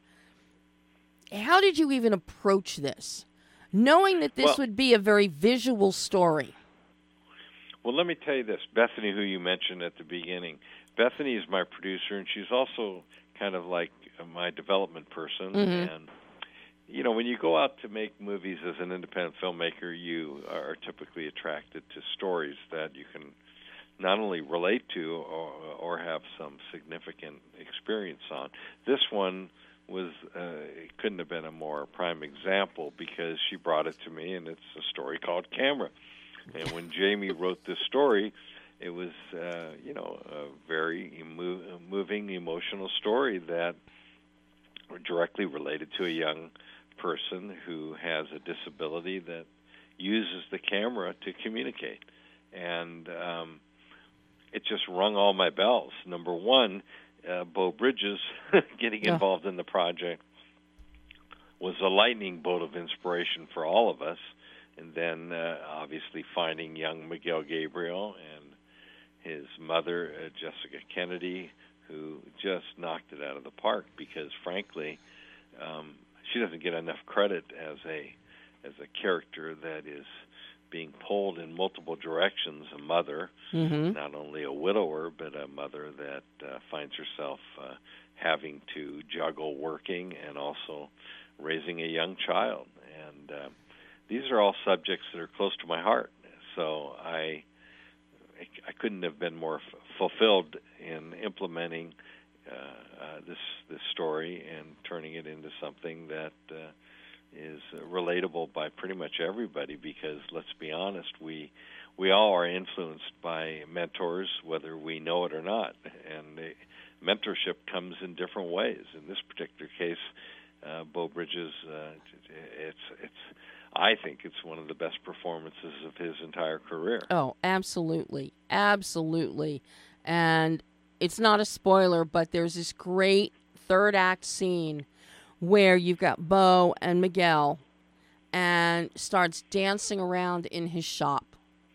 How did you even approach this, knowing that this well, would be a very visual story? Well, let me tell you this. Bethany, who you mentioned at the beginning, Bethany is my producer, and she's also kind of like my development person. Mm-hmm. And, you know, when you go out to make movies as an independent filmmaker, you are typically attracted to stories that you can not only relate to or, or have some significant experience on. This one was uh, it couldn't have been a more prime example because she brought it to me, and it's a story called Camera. And when Jamie wrote this story, it was, uh, you know, a very emo- moving, emotional story that directly related to a young person who has a disability that uses the camera to communicate. And um, it just rung all my bells. Number one, uh, Beau Bridges getting Yeah. involved in the project was a lightning bolt of inspiration for all of us. And then, uh, obviously, finding young Miguel Gabriel and his mother, uh, Jessica Kennedy, who just knocked it out of the park because, frankly, um, she doesn't get enough credit as a as a character that is being pulled in multiple directions. A mother, Mm-hmm. not only a widower, but a mother that uh, finds herself uh, having to juggle working and also raising a young child. And uh, these are all subjects that are close to my heart. So I, I couldn't have been more f- fulfilled in implementing uh, uh, this this story and turning it into something that uh, is relatable by pretty much everybody. Because let's be honest, we we all are influenced by mentors, whether we know it or not. And the mentorship comes in different ways. In this particular case, uh, Beau Bridges, uh, it's it's. I think it's one of the best performances of his entire career. Oh, absolutely. Absolutely. And it's not a spoiler, but there's this great third act scene where you've got Beau and Miguel and starts dancing around in his shop.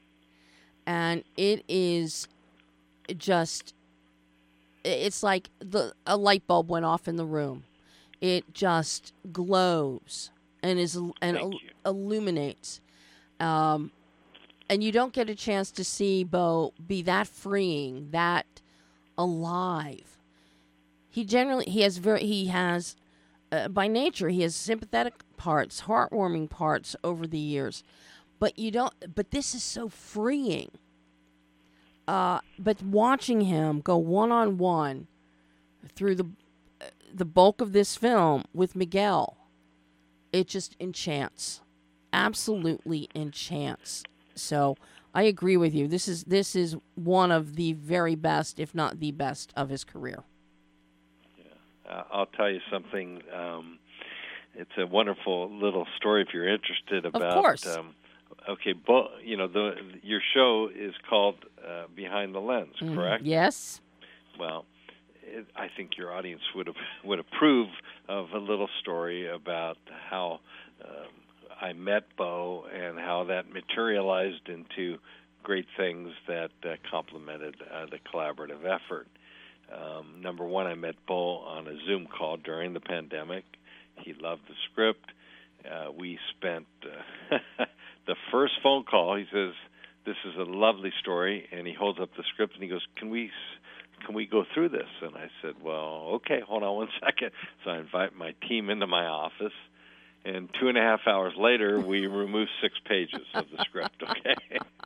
And it is just, it's like the a light bulb went off in the room. It just glows and is and Thank il- you. illuminates. Um, and you don't get a chance to see Beau be that freeing, that alive. He generally he has very he has uh, by nature he has sympathetic parts, heartwarming parts over the years, but you don't. But this is so freeing. Uh, but watching him go one on one through the uh, the bulk of this film with Miguel, it just enchants, absolutely enchants. So I agree with you. This is this is one of the very best, if not the best, of his career. Yeah, uh, I'll tell you something. Um, it's a wonderful little story if you're interested about. Of course. Um, okay, Bo, you know the your show is called uh, Behind the Lens, correct? Mm, yes. Well, it, I think your audience would have, would approve of a little story about how um, I met Beau and how that materialized into great things that uh, complemented uh, the collaborative effort. Um, number one, I met Beau on a Zoom call during the pandemic. He loved the script. Uh, we spent uh, the first phone call. He says, "This is a lovely story," and he holds up the script and he goes, "Can we?" Can we go through this? And I said, well, okay, hold on one second. So I invite my team into my office, and two and a half hours later, we removed six pages of the script, okay?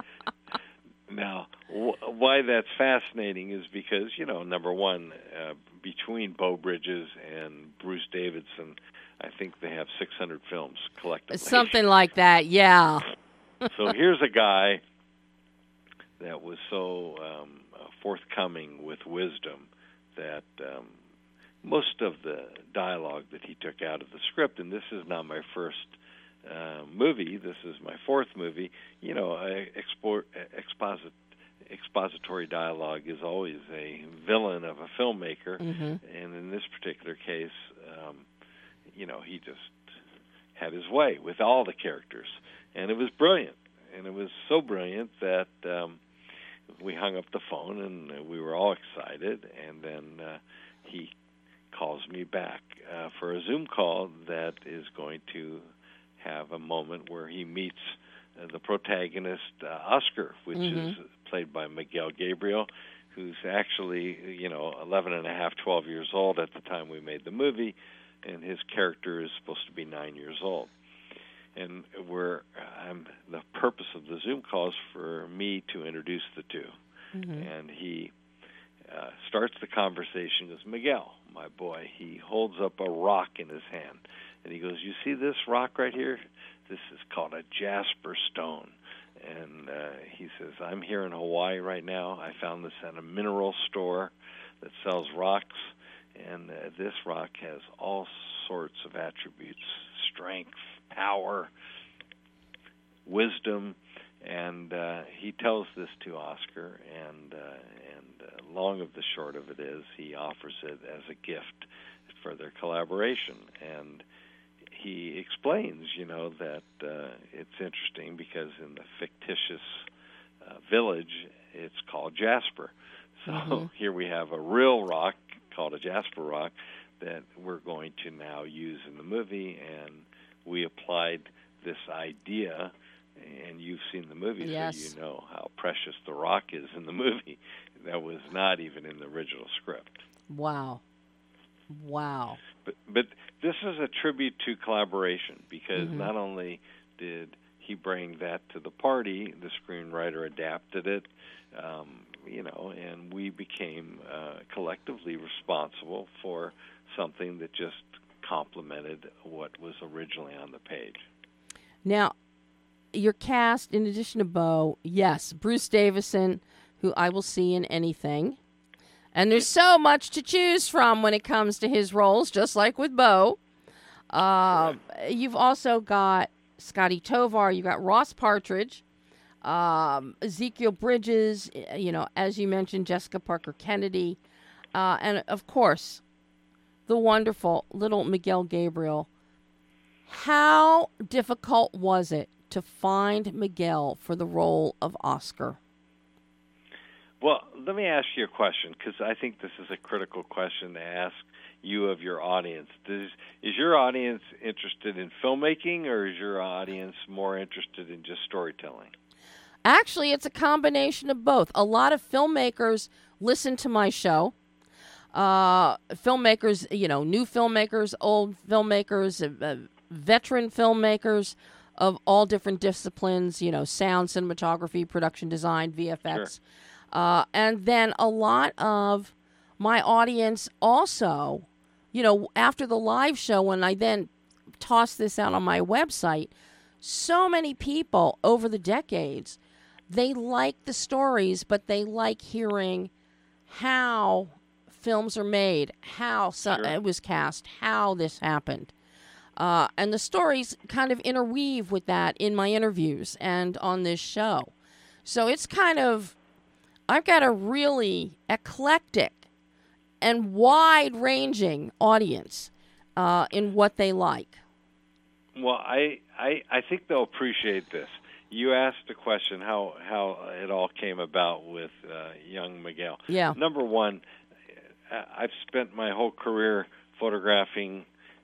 Now, wh- why that's fascinating is because, you know, number one, uh, between Beau Bridges and Bruce Davidson, I think they have six hundred films collectively. Something like that, yeah. So here's a guy that was so um, forthcoming with wisdom that um, most of the dialogue that he took out of the script, and this is not my first uh, movie, this is my fourth movie, you know, expo- exposit- expository dialogue is always a villain of a filmmaker, Mm-hmm. and in this particular case, um, you know, he just had his way with all the characters, and it was brilliant, and it was so brilliant that um, we hung up the phone, and we were all excited, and then uh, he calls me back uh, for a Zoom call that is going to have a moment where he meets uh, the protagonist, uh, Oscar, which Mm-hmm. is played by Miguel Gabriel, who's actually, you know, eleven and a half, twelve years old at the time we made the movie, and his character is supposed to be nine years old. And we're, I'm, the purpose of the Zoom call is for me to introduce the two. Mm-hmm. And he uh, starts the conversation, goes, Miguel, my boy, he holds up a rock in his hand. And he goes, you see this rock right here? This is called a jasper stone. And uh, he says, I'm here in Hawaii right now. I found this at a mineral store that sells rocks. And uh, this rock has all sorts of attributes, strength, power, wisdom. And uh, he tells this to Oscar, and, uh, and uh, long of the short of it is he offers it as a gift for their collaboration. And he explains, you know, that uh, it's interesting because in the fictitious uh, village, it's called jasper. So Mm-hmm. here we have a real rock called a jasper rock that we're going to now use in the movie, and we applied this idea, and you've seen the movie, Yes. so you know how precious the rock is in the movie. That was not even in the original script. Wow. Wow. But but this is a tribute to collaboration, because Mm-hmm. not only did he bring that to the party, the screenwriter adapted it, um, you know, and we became uh, collectively responsible for something that just complemented what was originally on the page. Now, your cast, in addition to Bo, yes, Bruce Davison, who I will see in anything. And there's so much to choose from when it comes to his roles, just like with Bo. Uh, you've also got Scotty Tovar, you've got Ross Partridge, um, Ezekiel Bridges, you know, as you mentioned, Jessica Parker Kennedy, uh, and of course, the wonderful little Miguel Gabriel. How difficult was it to find Miguel for the role of Oscar? Well, let me ask you a question, because I think this is a critical question to ask you of your audience. Does, is your audience interested in filmmaking, or is your audience more interested in just storytelling? Actually, it's a combination of both. A lot of filmmakers listen to my show. Uh, filmmakers, you know, new filmmakers, old filmmakers, uh, veteran filmmakers of all different disciplines, you know, sound, cinematography, production design, V F X. Sure. Uh, and then a lot of my audience also, you know, after the live show, when I then tossed this out on my website, so many people over the decades, they like the stories, but they like hearing how films are made, how so, Sure. it was cast, how this happened. Uh, and the stories kind of interweave with that in my interviews and on this show. So it's kind of, I've got a really eclectic and wide-ranging audience uh, in what they like. Well, I, I I think they'll appreciate this. You asked a question how how it all came about with uh, young Miguel. Yeah. Number one, I've spent my whole career photographing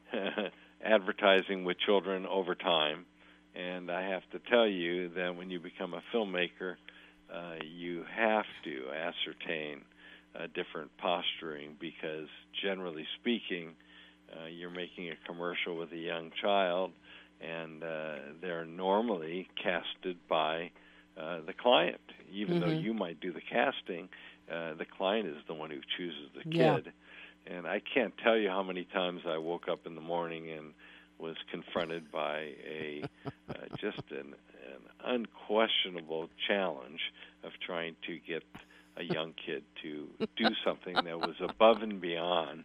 advertising with children over time, and I have to tell you that when you become a filmmaker, uh, you have to ascertain uh, different posturing, because generally speaking, uh, you're making a commercial with a young child, and uh, they're normally casted by uh, the client. Even Mm-hmm. though you might do the casting, uh, the client is the one who chooses the Yeah. kid. And I can't tell you how many times I woke up in the morning and was confronted by a uh, just an, an unquestionable challenge of trying to get a young kid to do something that was above and beyond.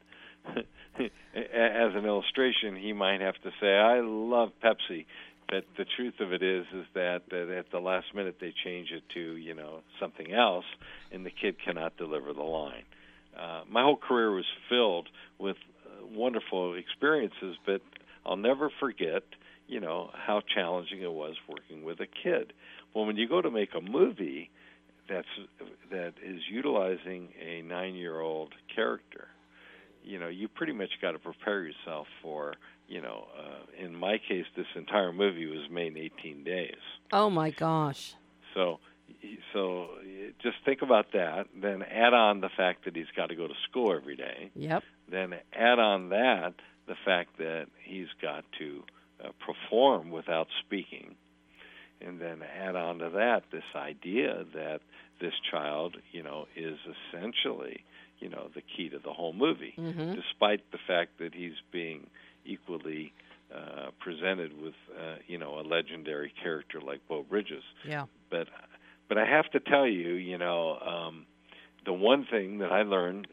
As an illustration, he might have to say, I love Pepsi. But the truth of it is, is that, that at the last minute they change it to, you know, something else, and the kid cannot deliver the line. Uh, my whole career was filled with uh, wonderful experiences, but I'll never forget, you know, how challenging it was working with a kid. Well, when you go to make a movie, that's that is utilizing a nine-year-old character, you know, you pretty much got to prepare yourself for, you know, uh, in my case, this entire movie was made in eighteen days. Oh my gosh! So, so just think about that. Then add on the fact that he's got to go to school every day. Yep. Then add on that the fact that he's got to uh, perform without speaking. And then add on to that this idea that this child, you know, is essentially, you know, the key to the whole movie, mm-hmm. despite the fact that he's being equally uh, presented with, uh, you know, a legendary character like Beau Bridges. Yeah. But, but I have to tell you, you know, um, the one thing that I learned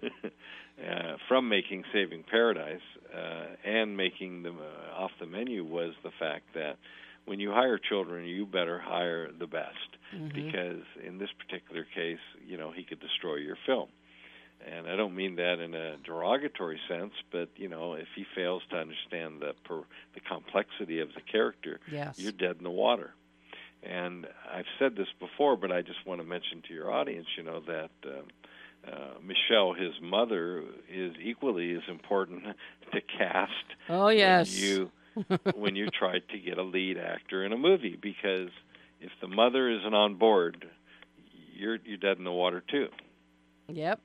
uh, from making Saving Paradise uh, and making them uh, Off the Menu was the fact that when you hire children, you better hire the best, mm-hmm. because in this particular case, you know, he could destroy your film. And I don't mean that in a derogatory sense, but, you know, if he fails to understand the per, the complexity of the character, yes. you're dead in the water. And I've said this before, but I just want to mention to your audience, you know, that uh, uh, Michelle, his mother, is equally as important to cast. Oh, yes. When you when you try to get a lead actor in a movie, because if the mother isn't on board, you're you're dead in the water too. Yep.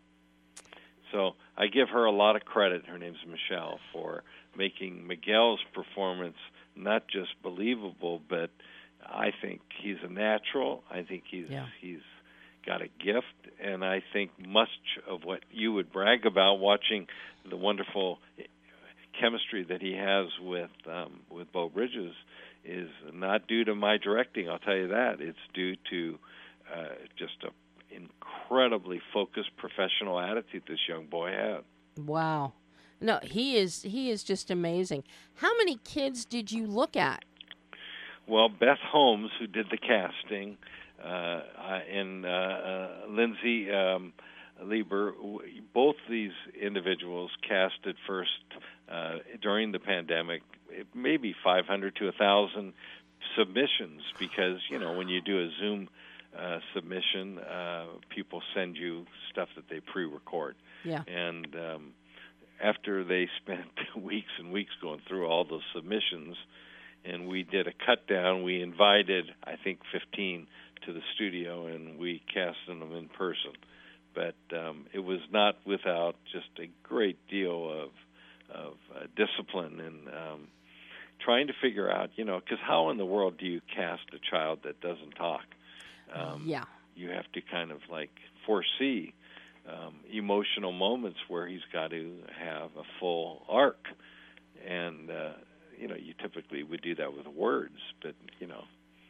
So I give her a lot of credit, her name's Michelle, for making Miguel's performance not just believable, but I think he's a natural. I think he's yeah. he's got a gift, and I think much of what you would brag about watching the wonderful chemistry that he has with um, with Beau Bridges is not due to my directing. I'll tell you that. It's due to uh, just an incredibly focused professional attitude this young boy had. Wow. No, he is he is just amazing. How many kids did you look at? Well, Beth Holmes, who did the casting, uh, and uh, uh, Lindsay um, Lieber, both these individuals casted first uh, during the pandemic, maybe five hundred to one thousand submissions, because, you know, when you do a Zoom uh, submission, uh, people send you stuff that they pre-record. Yeah. And um, after they spent weeks and weeks going through all those submissions, and we did a cut down, we invited, I think, fifteen to the studio, and we casted them in person. But um, it was not without just a great deal of of uh, discipline and um, trying to figure out, you know, because how in the world do you cast a child that doesn't talk? Um, yeah. You have to kind of like foresee um, emotional moments where he's got to have a full arc. And, uh, you know, you typically would do that with words, but, you know,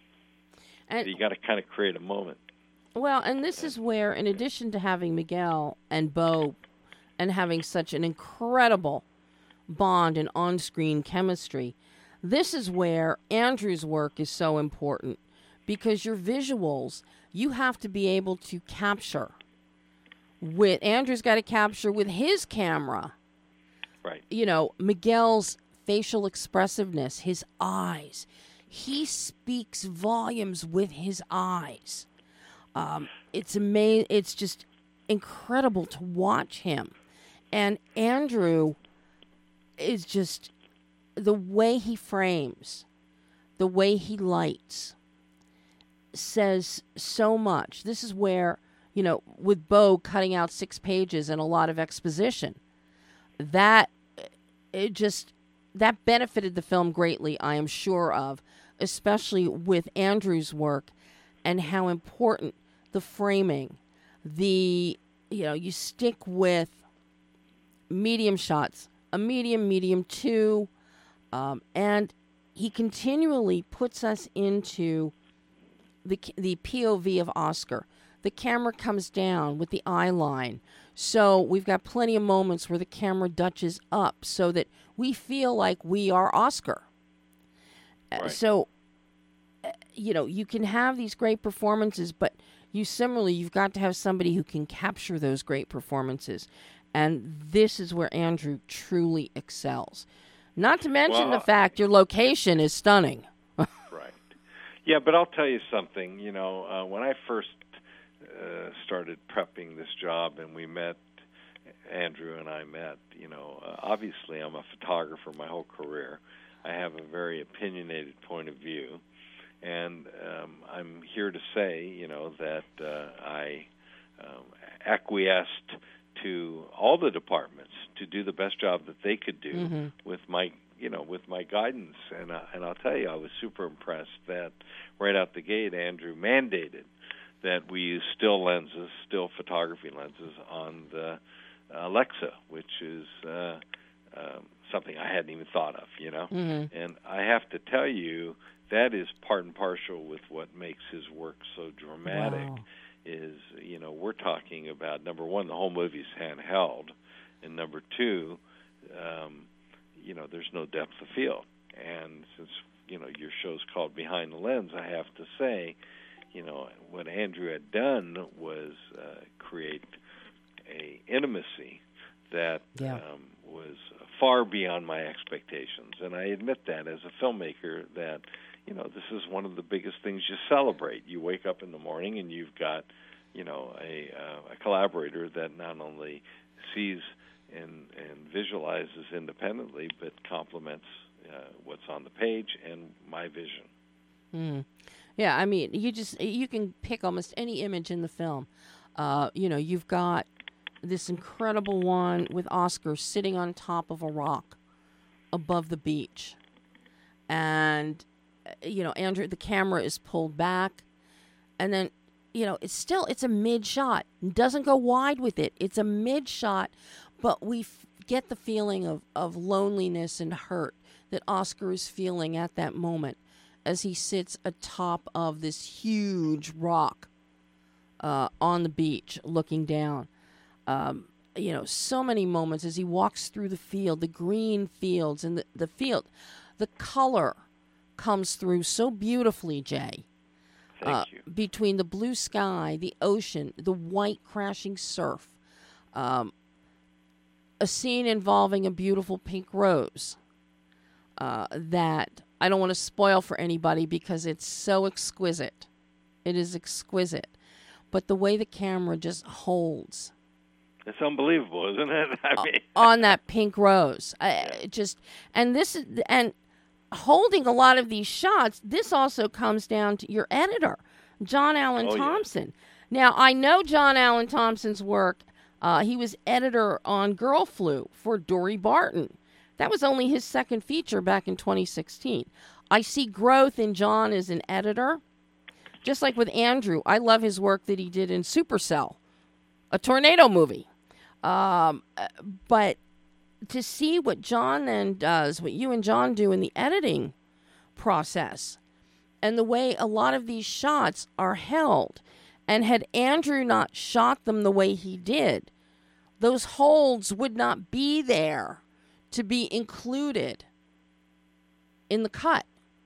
and, so you got to kind of create a moment. Well, and this is where, in addition to having Miguel and Beau and having such an incredible bond and on-screen chemistry, this is where Andrew's work is so important, because your visuals, you have to be able to capture. With Andrew's got to capture with his camera. Right. You know, Miguel's facial expressiveness, his eyes. He speaks volumes with his eyes. Um, it's amazing. It's just incredible to watch him. And Andrew is just, the way he frames, the way he lights, says so much. This is where, you know, with Beau cutting out six pages and a lot of exposition, that it just, that benefited the film greatly, I am sure of, especially with Andrew's work and how important the framing, the, you know, you stick with medium shots, a medium, medium two, um, and he continually puts us into the the P O V of Oscar. The camera comes down with the eye line. So we've got plenty of moments where the camera dutches up so that we feel like we are Oscar. Right. So, you know, you can have these great performances, but you similarly, you've got to have somebody who can capture those great performances. And this is where Andrew truly excels. Not to mention well, the fact your location is stunning. Right. Yeah, but I'll tell you something. You know, uh, when I first started prepping this job and we met, Andrew and I met, you know, uh, obviously I'm a photographer my whole career. I have a very opinionated point of view, and um, I'm here to say, you know, that uh, I um, acquiesced to all the departments to do the best job that they could do mm-hmm. with my, you know, with my guidance. And uh, and I'll tell you, I was super impressed that right out the gate, Andrew mandated that we use still lenses, still photography lenses on the Alexa, which is uh, um, something I hadn't even thought of, you know. Mm-hmm. And I have to tell you, that is part and parcel with what makes his work so dramatic. Wow. Is, you know, we're talking about, number one, the whole movie's handheld, and number two, um, you know, there's no depth of field. And since, you know, your show's called Behind the Lens, I have to say, you know, what Andrew had done was uh, create a intimacy that yeah. um, was far beyond my expectations. And I admit that as a filmmaker that, you know, this is one of the biggest things you celebrate. You wake up in the morning and you've got, you know, a, uh, a collaborator that not only sees and, and visualizes independently, but complements uh, what's on the page and my vision. Mm. Yeah, I mean, you just you can pick almost any image in the film. Uh, you know, you've got this incredible one with Oscar sitting on top of a rock above the beach, and you know, Andrew, the camera is pulled back, and then, you know, it's still, it's a mid shot. It doesn't go wide with it. It's a mid shot, but we f- get the feeling of, of loneliness and hurt that Oscar is feeling at that moment as he sits atop of this huge rock uh, on the beach looking down. Um, you know, so many moments as he walks through the field, the green fields and the, the field, the color comes through so beautifully, Jay. Thank uh, you. Between the blue sky, the ocean, the white crashing surf, um, a scene involving a beautiful pink rose uh, that I don't want to spoil for anybody because it's so exquisite. It is exquisite. But the way the camera just holds. It's unbelievable, isn't it? I mean, on that pink rose. I, yeah. Just, and this is, and holding a lot of these shots, this also comes down to your editor, John Allen oh, Thompson. Yeah. Now, I know John Allen Thompson's work. Uh, he was editor on Girl Flu for Dory Barton. That was only his second feature back in twenty sixteen. I see growth in John as an editor. Just like with Andrew, I love his work that he did in Supercell, a tornado movie. Um, but to see what John then does, what you and John do in the editing process, and the way a lot of these shots are held, and had Andrew not shot them the way he did, those holds would not be there to be included in the cut.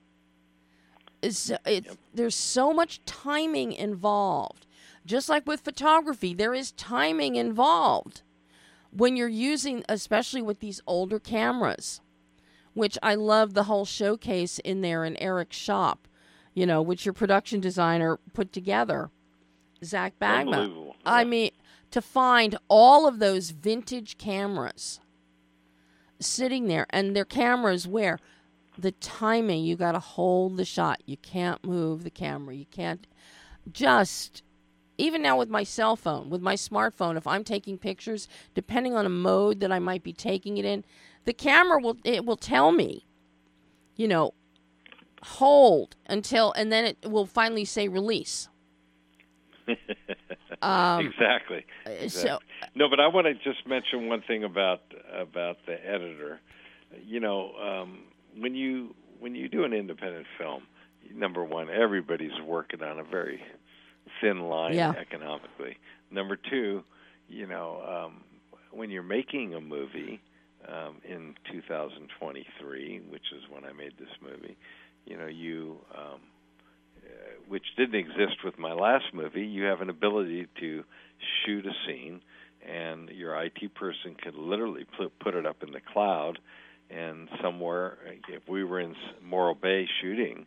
It's, it's, Yep. There's so much timing involved. Just like with photography, there is timing involved when you're using, especially with these older cameras, which I love the whole showcase in there in Eric's shop, you know, which your production designer put together, Zach Bagma. Unbelievable. I Yeah. mean, to find all of those vintage cameras sitting there, and they're cameras where the timing, you got to hold the shot. You can't move the camera. You can't just... Even now with my cell phone, with my smartphone, if I'm taking pictures, depending on a mode that I might be taking it in, the camera will it will tell me, you know, hold until, and then it will finally say release. um, exactly. exactly. So, no, but I want to just mention one thing about about the editor. You know, um, when you when you do an independent film, number one, everybody's working on a very thin line yeah. economically. Number two, you know, um, when you're making a movie um, in two thousand twenty-three, which is when I made this movie, you know, you, um, uh, which didn't exist with my last movie, you have an ability to shoot a scene, and your I T person could literally put, put it up in the cloud, and somewhere, if we were in Morro Bay shooting,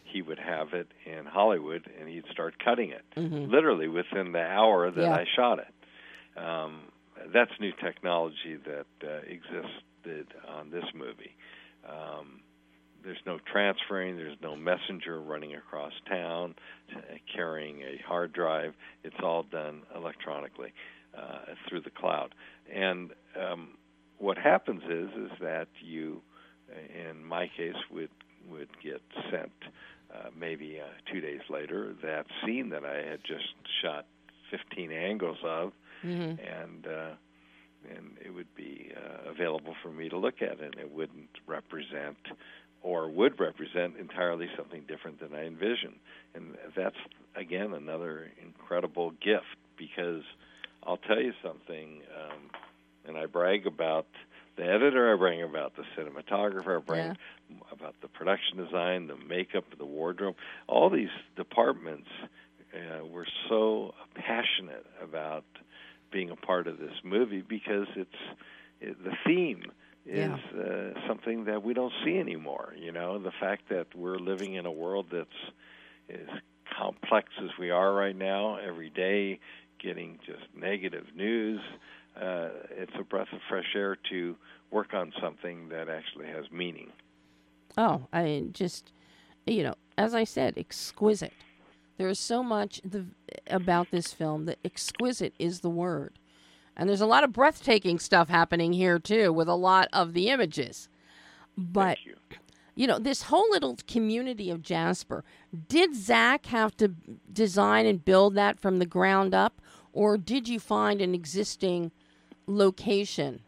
he would have it in Hollywood, and he'd start cutting it, Mm-hmm. literally within the hour that Yeah. I shot it. Um, that's new technology that uh, existed on this movie. Um, there's no transferring, there's no messenger running across town uh, carrying a hard drive. It's all done electronically uh, through the cloud. And um, what happens is is that you, in my case, would would get sent uh, maybe uh, two days later that scene that I had just shot fifteen angles of, Mm-hmm. and uh, and it would be uh, available for me to look at, and it wouldn't represent or would represent entirely something different than I envisioned. And that's, again, another incredible gift, because I'll tell you something, um, and I brag about the editor, I brag about the cinematographer, I brag Yeah. about the production design, the makeup, the wardrobe. All these departments uh, were so passionate about being a part of this movie, because it's it, the theme is Yeah. uh, something that we don't see anymore. You know, the fact that we're living in a world that's as complex as we are right now, every day getting just negative news, uh, it's a breath of fresh air to work on something that actually has meaning. Oh, I just, you know, as I said, exquisite. There is so much the, about this film that exquisite is the word. And there's a lot of breathtaking stuff happening here, too, with a lot of the images. But, Thank you. you know, this whole little community of Jasper, did Zach have to design and build that from the ground up? Or did you find an existing location?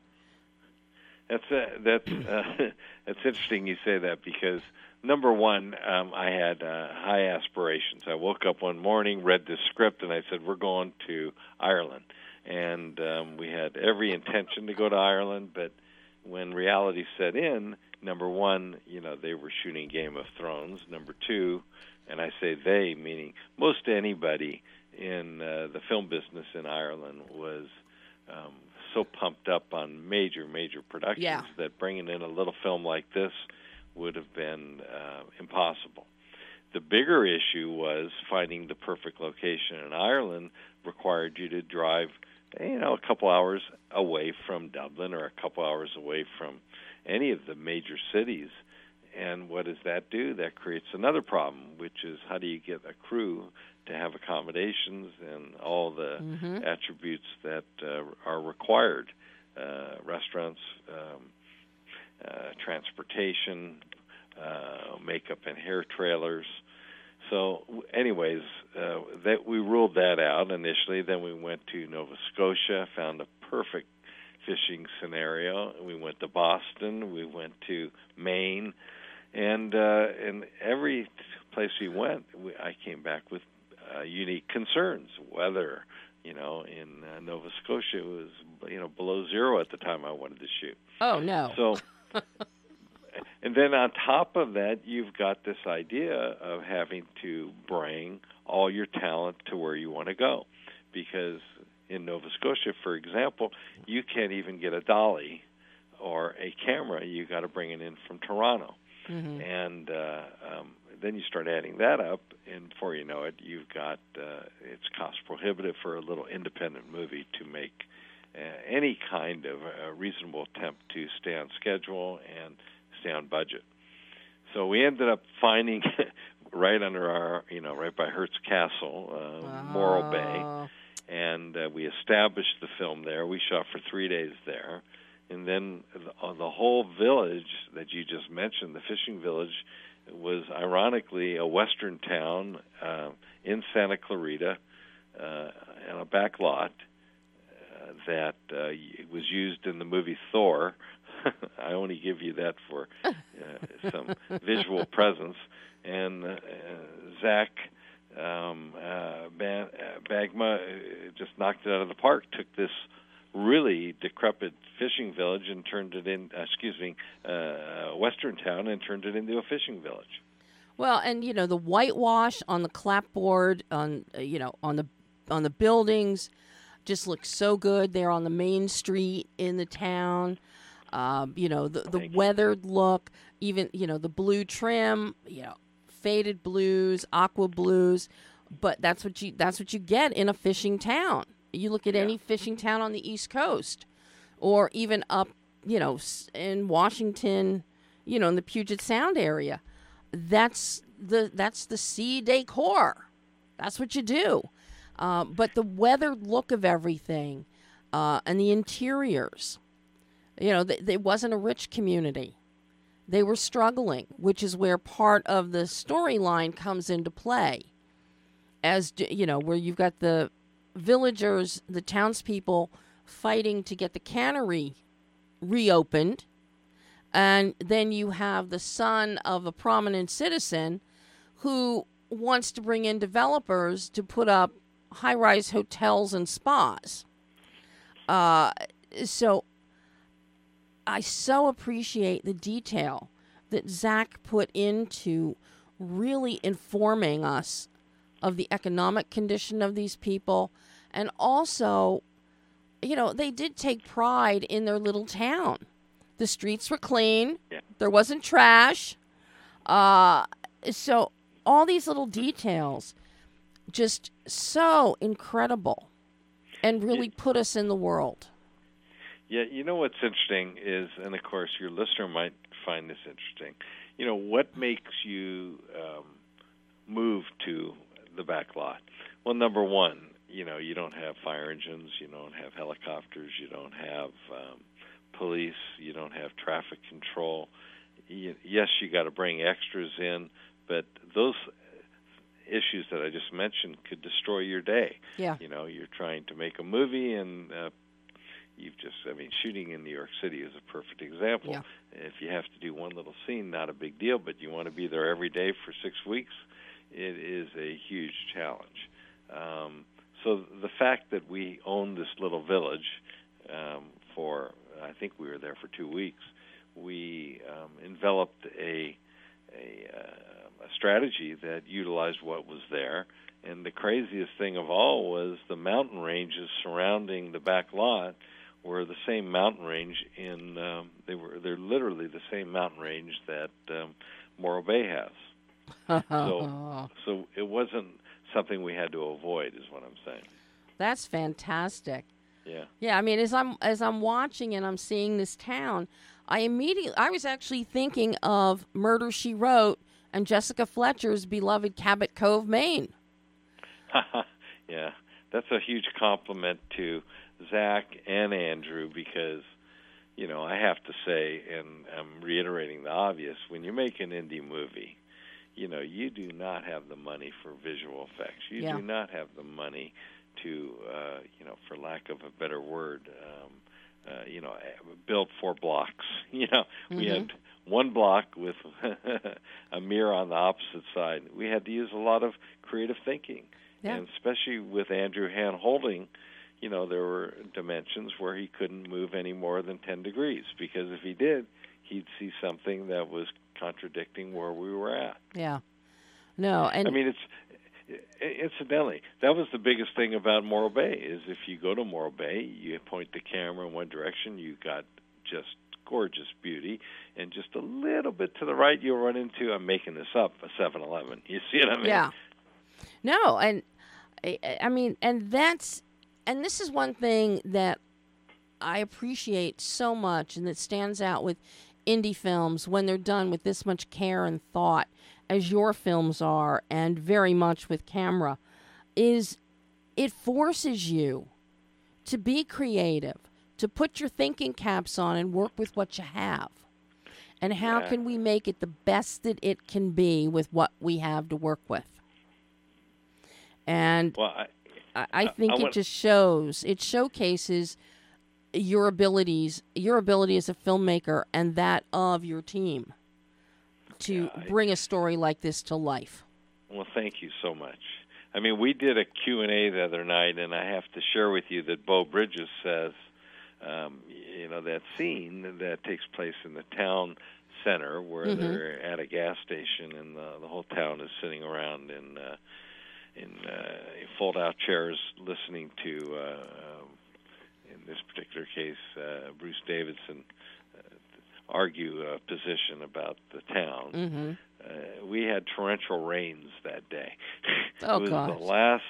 That's uh, that's uh, that's interesting you say that, because number one, um, I had uh, high aspirations. I woke up one morning, read the script, and I said, "We're going to Ireland," and um, we had every intention to go to Ireland. But when reality set in, number one, you know, they were shooting Game of Thrones. Number two, and I say they, meaning most anybody in uh, the film business in Ireland was um, so pumped up on major, major productions Yeah. that bringing in a little film like this would have been uh, impossible. The bigger issue was finding the perfect location in Ireland. Required you to drive, you know, a couple hours away from Dublin or a couple hours away from any of the major cities. And what does that do? That creates another problem, which is how do you get a crew to have accommodations and all the Mm-hmm. attributes that uh, are required, uh, restaurants, um, uh, transportation, uh, makeup and hair trailers. So anyways, uh, that we ruled that out initially. Then we went to Nova Scotia, found a perfect fishing scenario. We went to Boston. We went to Maine. And uh, in every place we went, we, I came back with uh, unique concerns. Weather, you know, in uh, Nova Scotia it was, you know, below zero at the time I wanted to shoot. Oh, no. So, and then on top of that, you've got this idea of having to bring all your talent to where you want to go, because in Nova Scotia, for example, you can't even get a dolly or a camera. You got to bring it in from Toronto. Mm-hmm. And uh, um, then you start adding that up, and before you know it, you've got uh, it's cost prohibitive for a little independent movie to make uh, any kind of a reasonable attempt to stay on schedule and stay on budget. So we ended up finding right under our, you know, right by Hertz Castle, uh, Oh. Morro Bay, and uh, we established the film there. We shot for three days there. And then the, the whole village that you just mentioned, the fishing village, was ironically a western town uh, in Santa Clarita, uh, in a back lot uh, that uh, was used in the movie Thor. I only give you that for uh, some visual presence. And uh, Zach um, uh, Ban- uh, Bagma uh, just knocked it out of the park, took this really decrepit fishing village and turned it in, uh, excuse me, uh, western town and turned it into a fishing village. Well, and you know the whitewash on the clapboard, on uh, you know on the on the buildings, just looks so good. They're on the main street in the town. Um, you know the the Thank you. weathered look, even you know the blue trim. You know, faded blues, aqua blues, but that's what you that's what you get in a fishing town. You look at Yeah. any fishing town on the East Coast, or even up, you know, in Washington, you know, in the Puget Sound area. That's the that's the sea decor. That's what you do. Uh, but the weathered look of everything, uh, and the interiors, you know, th- it wasn't a rich community. They were struggling, which is where part of the storyline comes into play. As you know, where you've got the villagers, the townspeople fighting to get the cannery reopened, and then you have the son of a prominent citizen who wants to bring in developers to put up high-rise hotels and spas. Uh, so I so appreciate the detail that Zach put into really informing us of the economic condition of these people. And also, you know, they did take pride in their little town. The streets were clean. Yeah. There wasn't trash. Uh, so all these little details, just so incredible, and really Yeah. put us in the world. Yeah, you know what's interesting is, and of course your listener might find this interesting, you know, what makes you um, move to the back lot? Well, number one, you know, you don't have fire engines, you don't have helicopters, you don't have um, police, you don't have traffic control. You, yes, you got to bring extras in, but those issues that I just mentioned could destroy your day. Yeah. You know, you're trying to make a movie, and uh, you've just, I mean, shooting in New York City is a perfect example. Yeah. If you have to do one little scene, not a big deal, but you want to be there every day for six weeks, it is a huge challenge. Um, so the fact that we own this little village um, for, I think we were there for two weeks, we um, enveloped a, a, uh, a strategy that utilized what was there. And the craziest thing of all was the mountain ranges surrounding the back lot were the same mountain range in um, they were they're literally the same mountain range that um, Morro Bay has. so so it wasn't something we had to avoid, is what I'm saying. That's fantastic. Yeah. Yeah, I mean, as I'm as I'm watching and I'm seeing this town, I immediately I was actually thinking of Murder, She Wrote and Jessica Fletcher's beloved Cabot Cove, Maine. Yeah, that's a huge compliment to Zach and Andrew, because, you know, I have to say, and I'm reiterating the obvious, when you make an indie movie, you know, you do not have the money for visual effects. You Yeah. do not have the money to, uh, you know, for lack of a better word, um, uh, you know, build four blocks. You know, mm-hmm. we had one block with a mirror on the opposite side. We had to use a lot of creative thinking. Yeah. And especially with Andrew hand holding, you know, there were dimensions where he couldn't move any more than ten degrees, because if he did, he'd see something that was contradicting where we were at. Yeah. No, and I mean, it's incidentally, that was the biggest thing about Morro Bay, is if you go to Morro Bay, you point the camera in one direction, you got just gorgeous beauty, and just a little bit to the right, you'll run into, I'm making this up, a seven eleven. You see what I mean? Yeah. No, and I, I mean, and that's, and this is one thing that I appreciate so much, and that stands out with indie films when they're done with this much care and thought, as your films are, and very much with camera, is it forces you to be creative, to put your thinking caps on and work with what you have. And how Yeah. can we make it the best that it can be with what we have to work with? And Well, I, I, I think I it want- just shows, it showcases your abilities, your ability as a filmmaker and that of your team to Yeah, I- bring a story like this to life. Well, thank you so much. I mean, we did a Q and A the other night, and I have to share with you that Bo Bridges says, um, you know, that scene that takes place in the town center where Mhm. they're at a gas station and the, the whole town is sitting around in uh, in uh, fold-out chairs listening to, uh, um, in this particular case, uh, Bruce Davidson. Uh, argue a position about the town. Mm-hmm. Uh, we had torrential rains that day. Oh, it was gosh. the last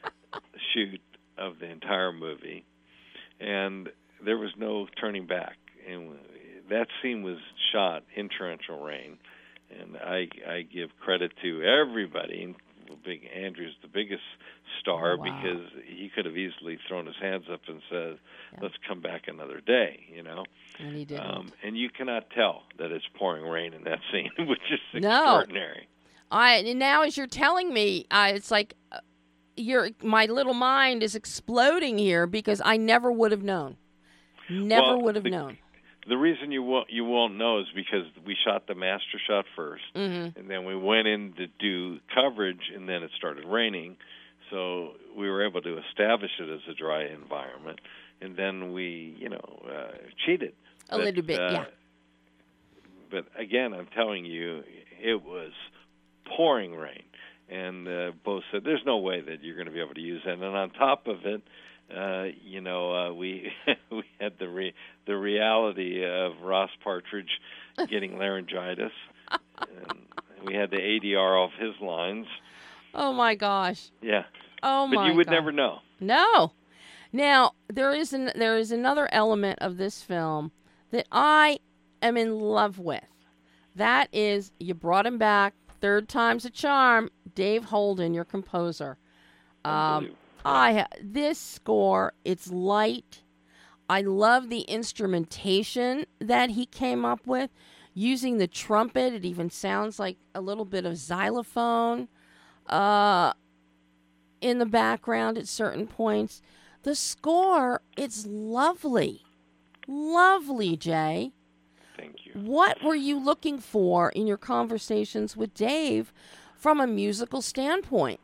shoot of the entire movie, and there was no turning back. And that scene was shot in torrential rain, and I I give credit to everybody. Big Andrew's the biggest star. Oh, wow. Because he could have easily thrown his hands up and said, Yeah. "Let's come back another day," you know. And he didn't. Um, and you cannot tell that it's pouring rain in that scene, which is No. extraordinary. I and now as you're telling me, I, it's like uh, your my little mind is exploding here because I never would have known. Never Well, would have the, known. The reason you won't you won't know is because we shot the master shot first, Mm-hmm. and then we went in to do coverage, and then it started raining, so we were able to establish it as a dry environment, and then we, you know, uh, cheated A but, little bit, uh, yeah. But again, I'm telling you, it was pouring rain, and uh, both said, "There's no way that you're going to be able to use that." And on top of it, uh, you know, uh, we we had the re- the reality of Ross Partridge getting laryngitis, and we had the A D R off his lines. Oh my gosh. Yeah. Oh but my you would God. never know. No. Now there is an there is another element of this film that I am in love with. That is, you brought him back. Third time's a charm. Dave Holden, your composer. Um, I ha- this score, it's light. I love the instrumentation that he came up with, using the trumpet. It even sounds like a little bit of xylophone uh, in the background at certain points. The score, it's lovely. Lovely, Jay. Thank you. What were you looking for in your conversations with Dave from a musical standpoint?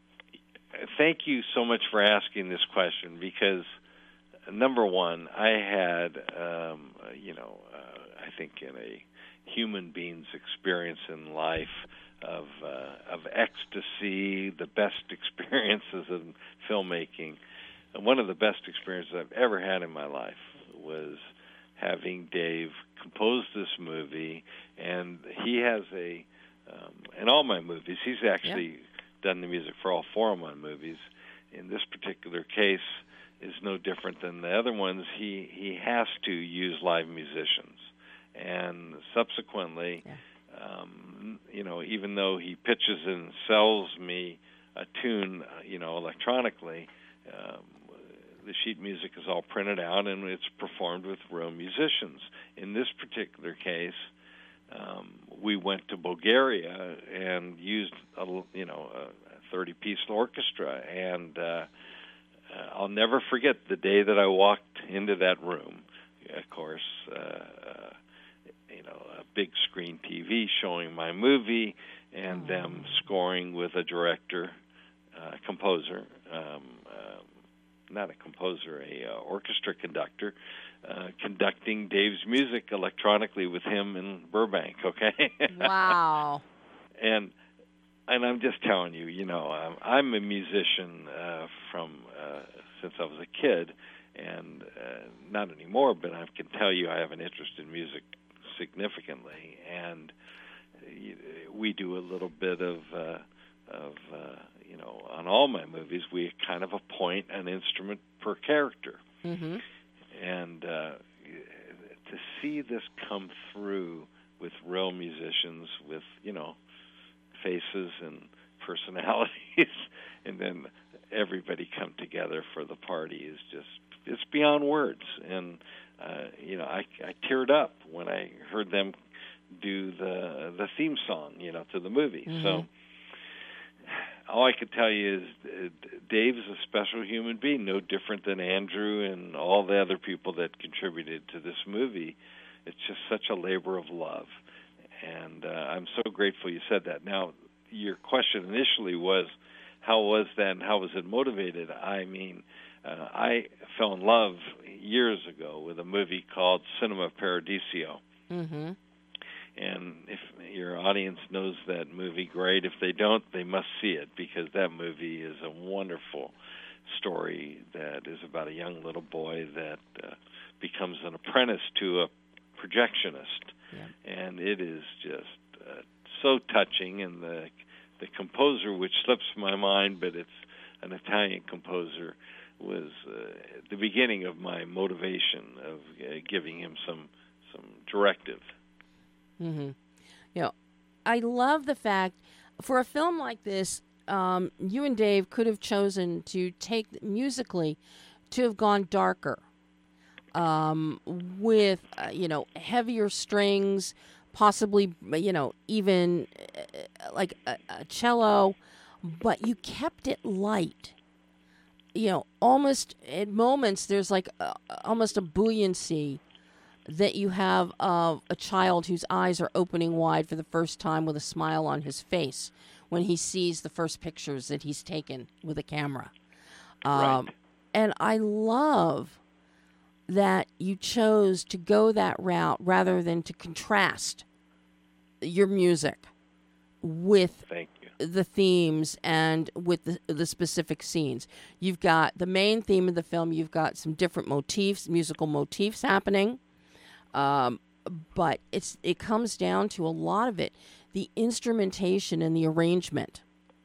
Thank you so much for asking this question because, uh, number one, I had, um, uh, you know, uh, I think in a human being's experience in life of uh, of ecstasy, the best experiences in filmmaking. And one of the best experiences I've ever had in my life was having Dave compose this movie, and he has a, um, in all my movies, he's actually yeah. done the music for all four of my movies. In this particular case, is no different than the other ones. He he has to use live musicians, and subsequently, yeah. um, you know, even though he pitches and sells me a tune, uh, you know, electronically. Um, The sheet music is all printed out, and it's performed with real musicians. In this particular case, um, we went to Bulgaria and used a, you know, a thirty-piece orchestra. And uh, I'll never forget the day that I walked into that room. Of course, uh, you know, a big screen T V showing my movie, and them scoring with a director, uh, composer. Um, uh, not a composer, a uh, orchestra conductor, uh, conducting Dave's music electronically with him in Burbank, okay? Wow. and and I'm just telling you, you know, I'm, I'm a musician uh, from uh, since I was a kid, and uh, not anymore, but I can tell you I have an interest in music significantly, and we do a little bit of, uh, of uh, you know, on all my movies, we kind of appoint an instrument per character. Mm-hmm. And uh, to see this come through with real musicians, with, you know, faces and personalities, and then everybody come together for the party is just, it's beyond words. And, uh, you know, I, I teared up when I heard them do the the theme song, you know, to the movie. Mm-hmm. So all I could tell you is uh, Dave is a special human being, no different than Andrew and all the other people that contributed to this movie. It's just such a labor of love. And uh, I'm so grateful you said that. Now, your question initially was, how was that and how was it motivated? I mean, uh, I fell in love years ago with a movie called Cinema Paradiso. Mm-hmm. And if your audience knows that movie, great. If they don't, they must see it, because that movie is a wonderful story that is about a young little boy that uh, becomes an apprentice to a projectionist, yeah. and it is just uh, so touching. And the the composer, which slips my mind, but it's an Italian composer, was uh, the beginning of my motivation of uh, giving him some some directive. Mm-hmm. You know, I love the fact for a film like this, um, you and Dave could have chosen to take musically to have gone darker, um, with uh, you know heavier strings, possibly you know even uh, like a, a cello, but you kept it light. You know, almost at moments there's like a, almost a buoyancy that you have of a child whose eyes are opening wide for the first time with a smile on his face when he sees the first pictures that he's taken with a camera. Um, right. And I love that you chose to go that route rather than to contrast your music with Thank you. the themes and with the, the specific scenes. You've got the main theme of the film. You've got some different motifs, musical motifs happening. Um, but it's it comes down to a lot of it, the instrumentation and the arrangement.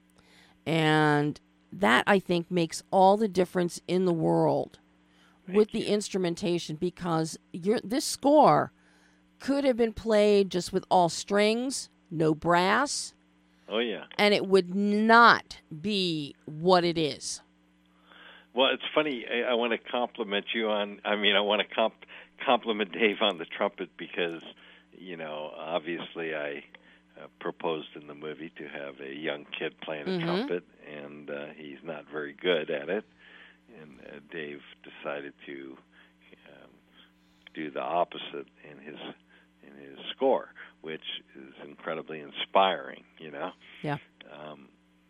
And that, I think, makes all the difference in the world Thank with you. the instrumentation, because you're, this score could have been played just with all strings, no brass, Oh, yeah. and it would not be what it is. Well, it's funny. I, I want to compliment you on, I mean, I want to comp, compliment Dave on the trumpet because, you know, obviously I uh, proposed in the movie to have a young kid playing a Mm-hmm. trumpet, and uh, he's not very good at it. And uh, Dave decided to um, do the opposite in his in his score, which is incredibly inspiring, you know. Yeah. Um,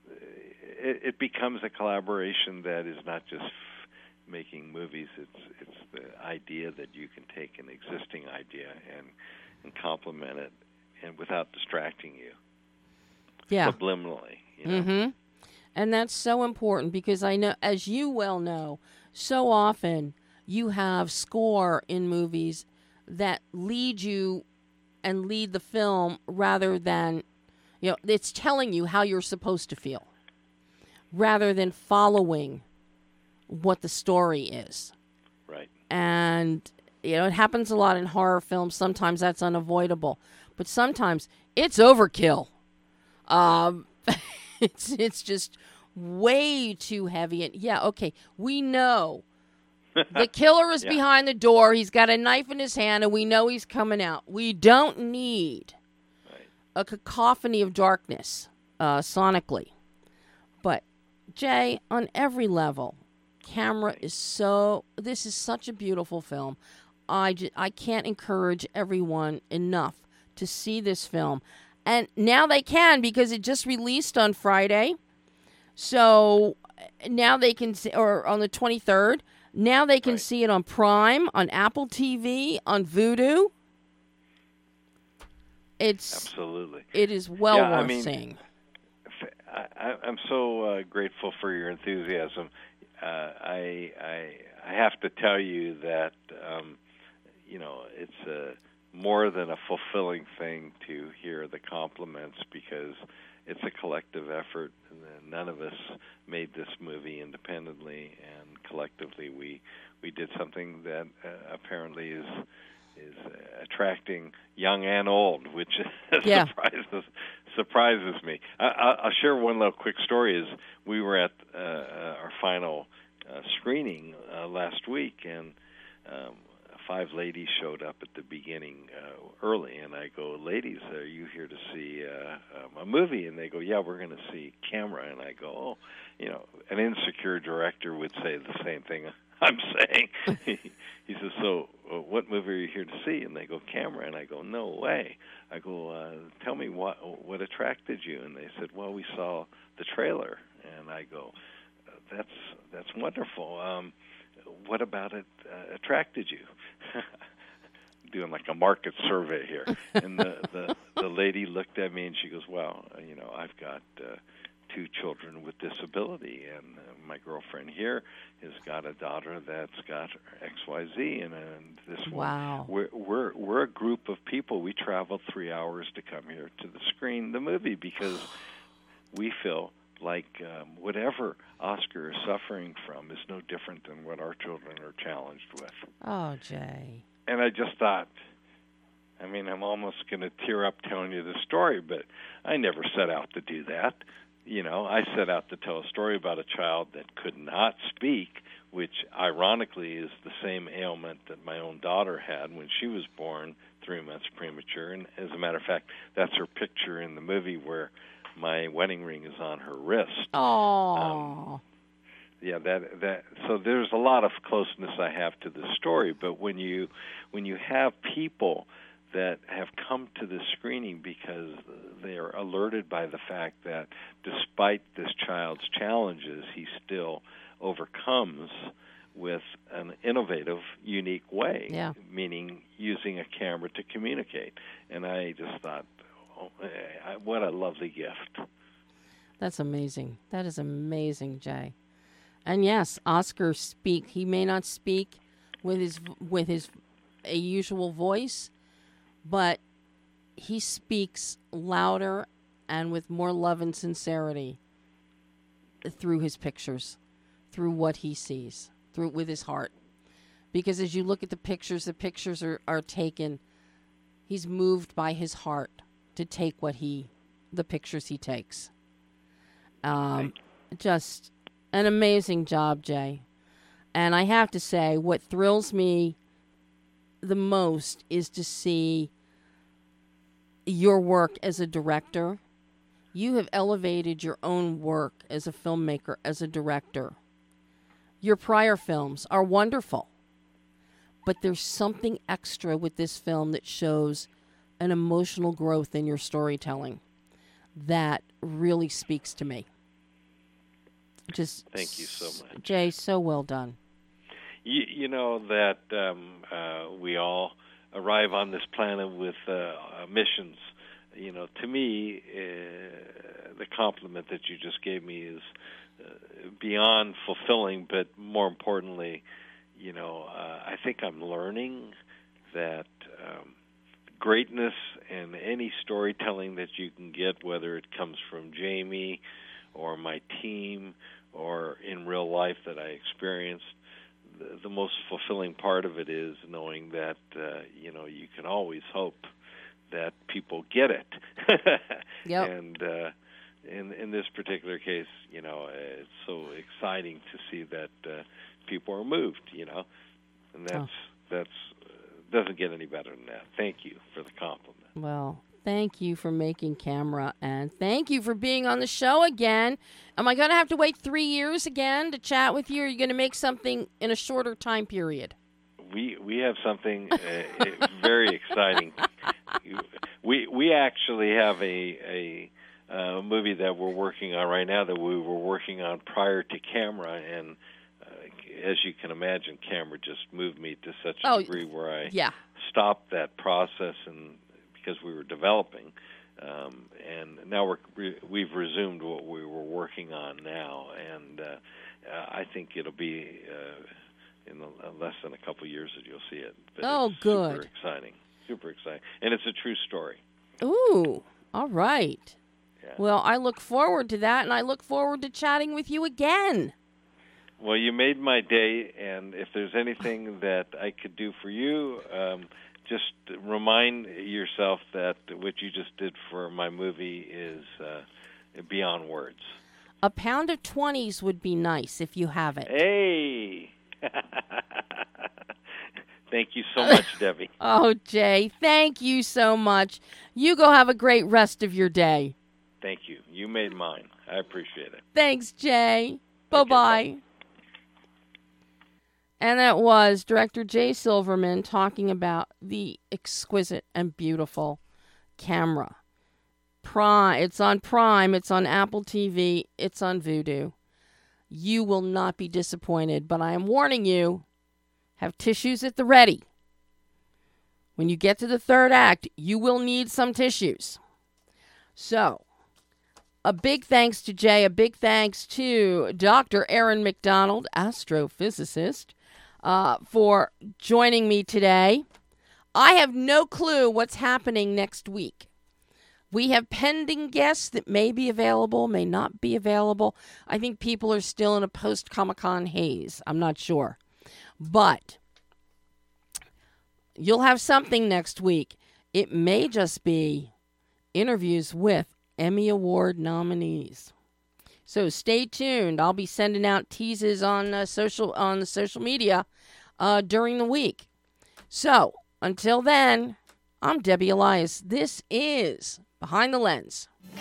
it, it becomes a collaboration that is not just f- making movies. It's it's the idea that you can take an existing idea and and complement it, and without distracting you. Yeah. Subliminally, you know. Mm-hmm. And that's so important because I know, as you well know, so often you have score in movies that lead you and lead the film rather than, you know, it's telling you how you're supposed to feel rather than following what the story is. Right. And, you know, it happens a lot in horror films. Sometimes that's unavoidable. But sometimes it's overkill. Um, it's it's just way too heavy. And yeah, okay, we know the killer is Yeah. behind the door. He's got a knife in his hand, and we know he's coming out. We don't need Right. a cacophony of darkness uh, sonically. But, Jay, on every level, camera is so... This is such a beautiful film. I, ju- I can't encourage everyone enough to see this film. And now they can because it just released on Friday. So now they can see, or on the twenty-third, now they can Right. see it on Prime, on Apple T V, on Vudu. It's Absolutely. it is well Yeah, I worth mean, seeing. I, I, I'm so uh, grateful for your enthusiasm. Uh, I, I I have to tell you that um, you know it's a more than a fulfilling thing to hear the compliments because it's a collective effort. And none of us made this movie independently, and collectively we we did something that uh, apparently is is uh, attracting young and old, which Yeah. surprises surprises me. I, I'll share one little quick story. Is we were at uh, our final uh, screening uh, last week, and um, five ladies showed up at the beginning uh, early, and I go, "Ladies, are you here to see uh, um, a movie?" And they go, "Yeah, we're going to see Camera." And I go, "Oh, you know, an insecure director would say the same thing I'm saying." he, he says, "So, uh, what movie are you here to see?" And they go, "Camera." And I go, "No way." I go, uh, "Tell me what what attracted you?" And they said, "Well, we saw the trailer." And I go, "That's that's wonderful. Um, what about it uh, attracted you?" Doing like a market survey here, and the, the the lady looked at me and she goes, "Well, you know, I've got uh, two children with disability, and uh, my girlfriend here has got a daughter that's got X Y Z, and, and this wow. one, we're, we're we're a group of people. We traveled three hours to come here to the screen the movie because we feel like um, whatever Oscar is suffering from is no different than what our children are challenged with. Oh, Jay. And I just thought, I mean, I'm almost going to tear up telling you the story, but I never set out to do that. You know, I set out to tell a story about a child that could not speak, which ironically is the same ailment that my own daughter had when she was born three months premature. And as a matter of fact, that's her picture in the movie where my wedding ring is on her wrist. Oh. Um, yeah, that that. So there's a lot of closeness I have to the story. But when you when you have people that have come to the screening because they are alerted by the fact that despite this child's challenges, he still overcomes with an innovative, unique way, yeah. meaning using a camera to communicate. And I just thought, oh, what a lovely gift. That's amazing. That is amazing, Jay. And yes, Oscar speak. He may not speak with his with his a usual voice, but he speaks louder and with more love and sincerity through his pictures, through what he sees, through with his heart. Because as you look at the pictures, the pictures are, are taken, he's moved by his heart to take what he, the pictures he takes. Um, just an amazing job, Jay. And I have to say, what thrills me the most is to see your work as a director. You have elevated your own work as a filmmaker, as a director. Your prior films are wonderful, but there's something extra with this film that shows an emotional growth in your storytelling that really speaks to me. Just thank you so much, Jay. So well done. You, you know that um, uh, we all arrive on this planet with uh, missions. You know, to me, uh, the compliment that you just gave me is uh, beyond fulfilling, but more importantly, you know, uh, I think I'm learning that um, greatness and any storytelling that you can get, whether it comes from Jamie or my team or in real life that I experienced, the, the most fulfilling part of it is knowing that, uh, you know, you can always hope that people get it. Yep. And uh, in in this particular case, you know, it's so exciting to see that uh, people are moved, you know, and that's oh. that's uh, doesn't get any better than that. Thank you for the compliment. Well, thank you for making camera, and thank you for being on the show again. Am I going to have to wait three years again to chat with you, or are you going to make something in a shorter time period? We we have something uh, very exciting. We we actually have a a uh, movie that we're working on right now that we were working on prior to camera, and uh, as you can imagine, camera just moved me to such a oh, degree where I yeah. stopped that process, and because we were developing, um, and now we're re- we've resumed what we were working on now, and uh, uh, I think it'll be. Uh, in the, uh, less than a couple years that you'll see it. But oh, it's good. Super exciting. Super exciting. And it's a true story. Ooh, all right. Yeah. Well, I look forward to that, and I look forward to chatting with you again. Well, you made my day, and if there's anything that I could do for you, um, just remind yourself that what you just did for my movie is uh, beyond words. A pound of twenties would be nice if you have it. Hey! Thank you so much, Debbie. Oh, Jay, thank you so much. You go have a great rest of your day. Thank you. You made mine. I appreciate it. Thanks, Jay. Bye-bye. Okay, bye. And that was director Jay Silverman talking about the exquisite and beautiful camera. Prime. It's on Prime. It's on Apple T V. It's on Vudu. You will not be disappointed, but I am warning you, have tissues at the ready. When you get to the third act, you will need some tissues. So, a big thanks to Jay. A big thanks to Doctor Aaron McDonald, astrophysicist, uh, for joining me today. I have no clue what's happening next week. We have pending guests that may be available, may not be available. I think people are still in a post-Comic-Con haze. I'm not sure. But you'll have something next week. It may just be interviews with Emmy Award nominees. So stay tuned. I'll be sending out teases on uh, social on the social media uh, during the week. So until then, I'm Debbie Elias. This is Behind the Lens.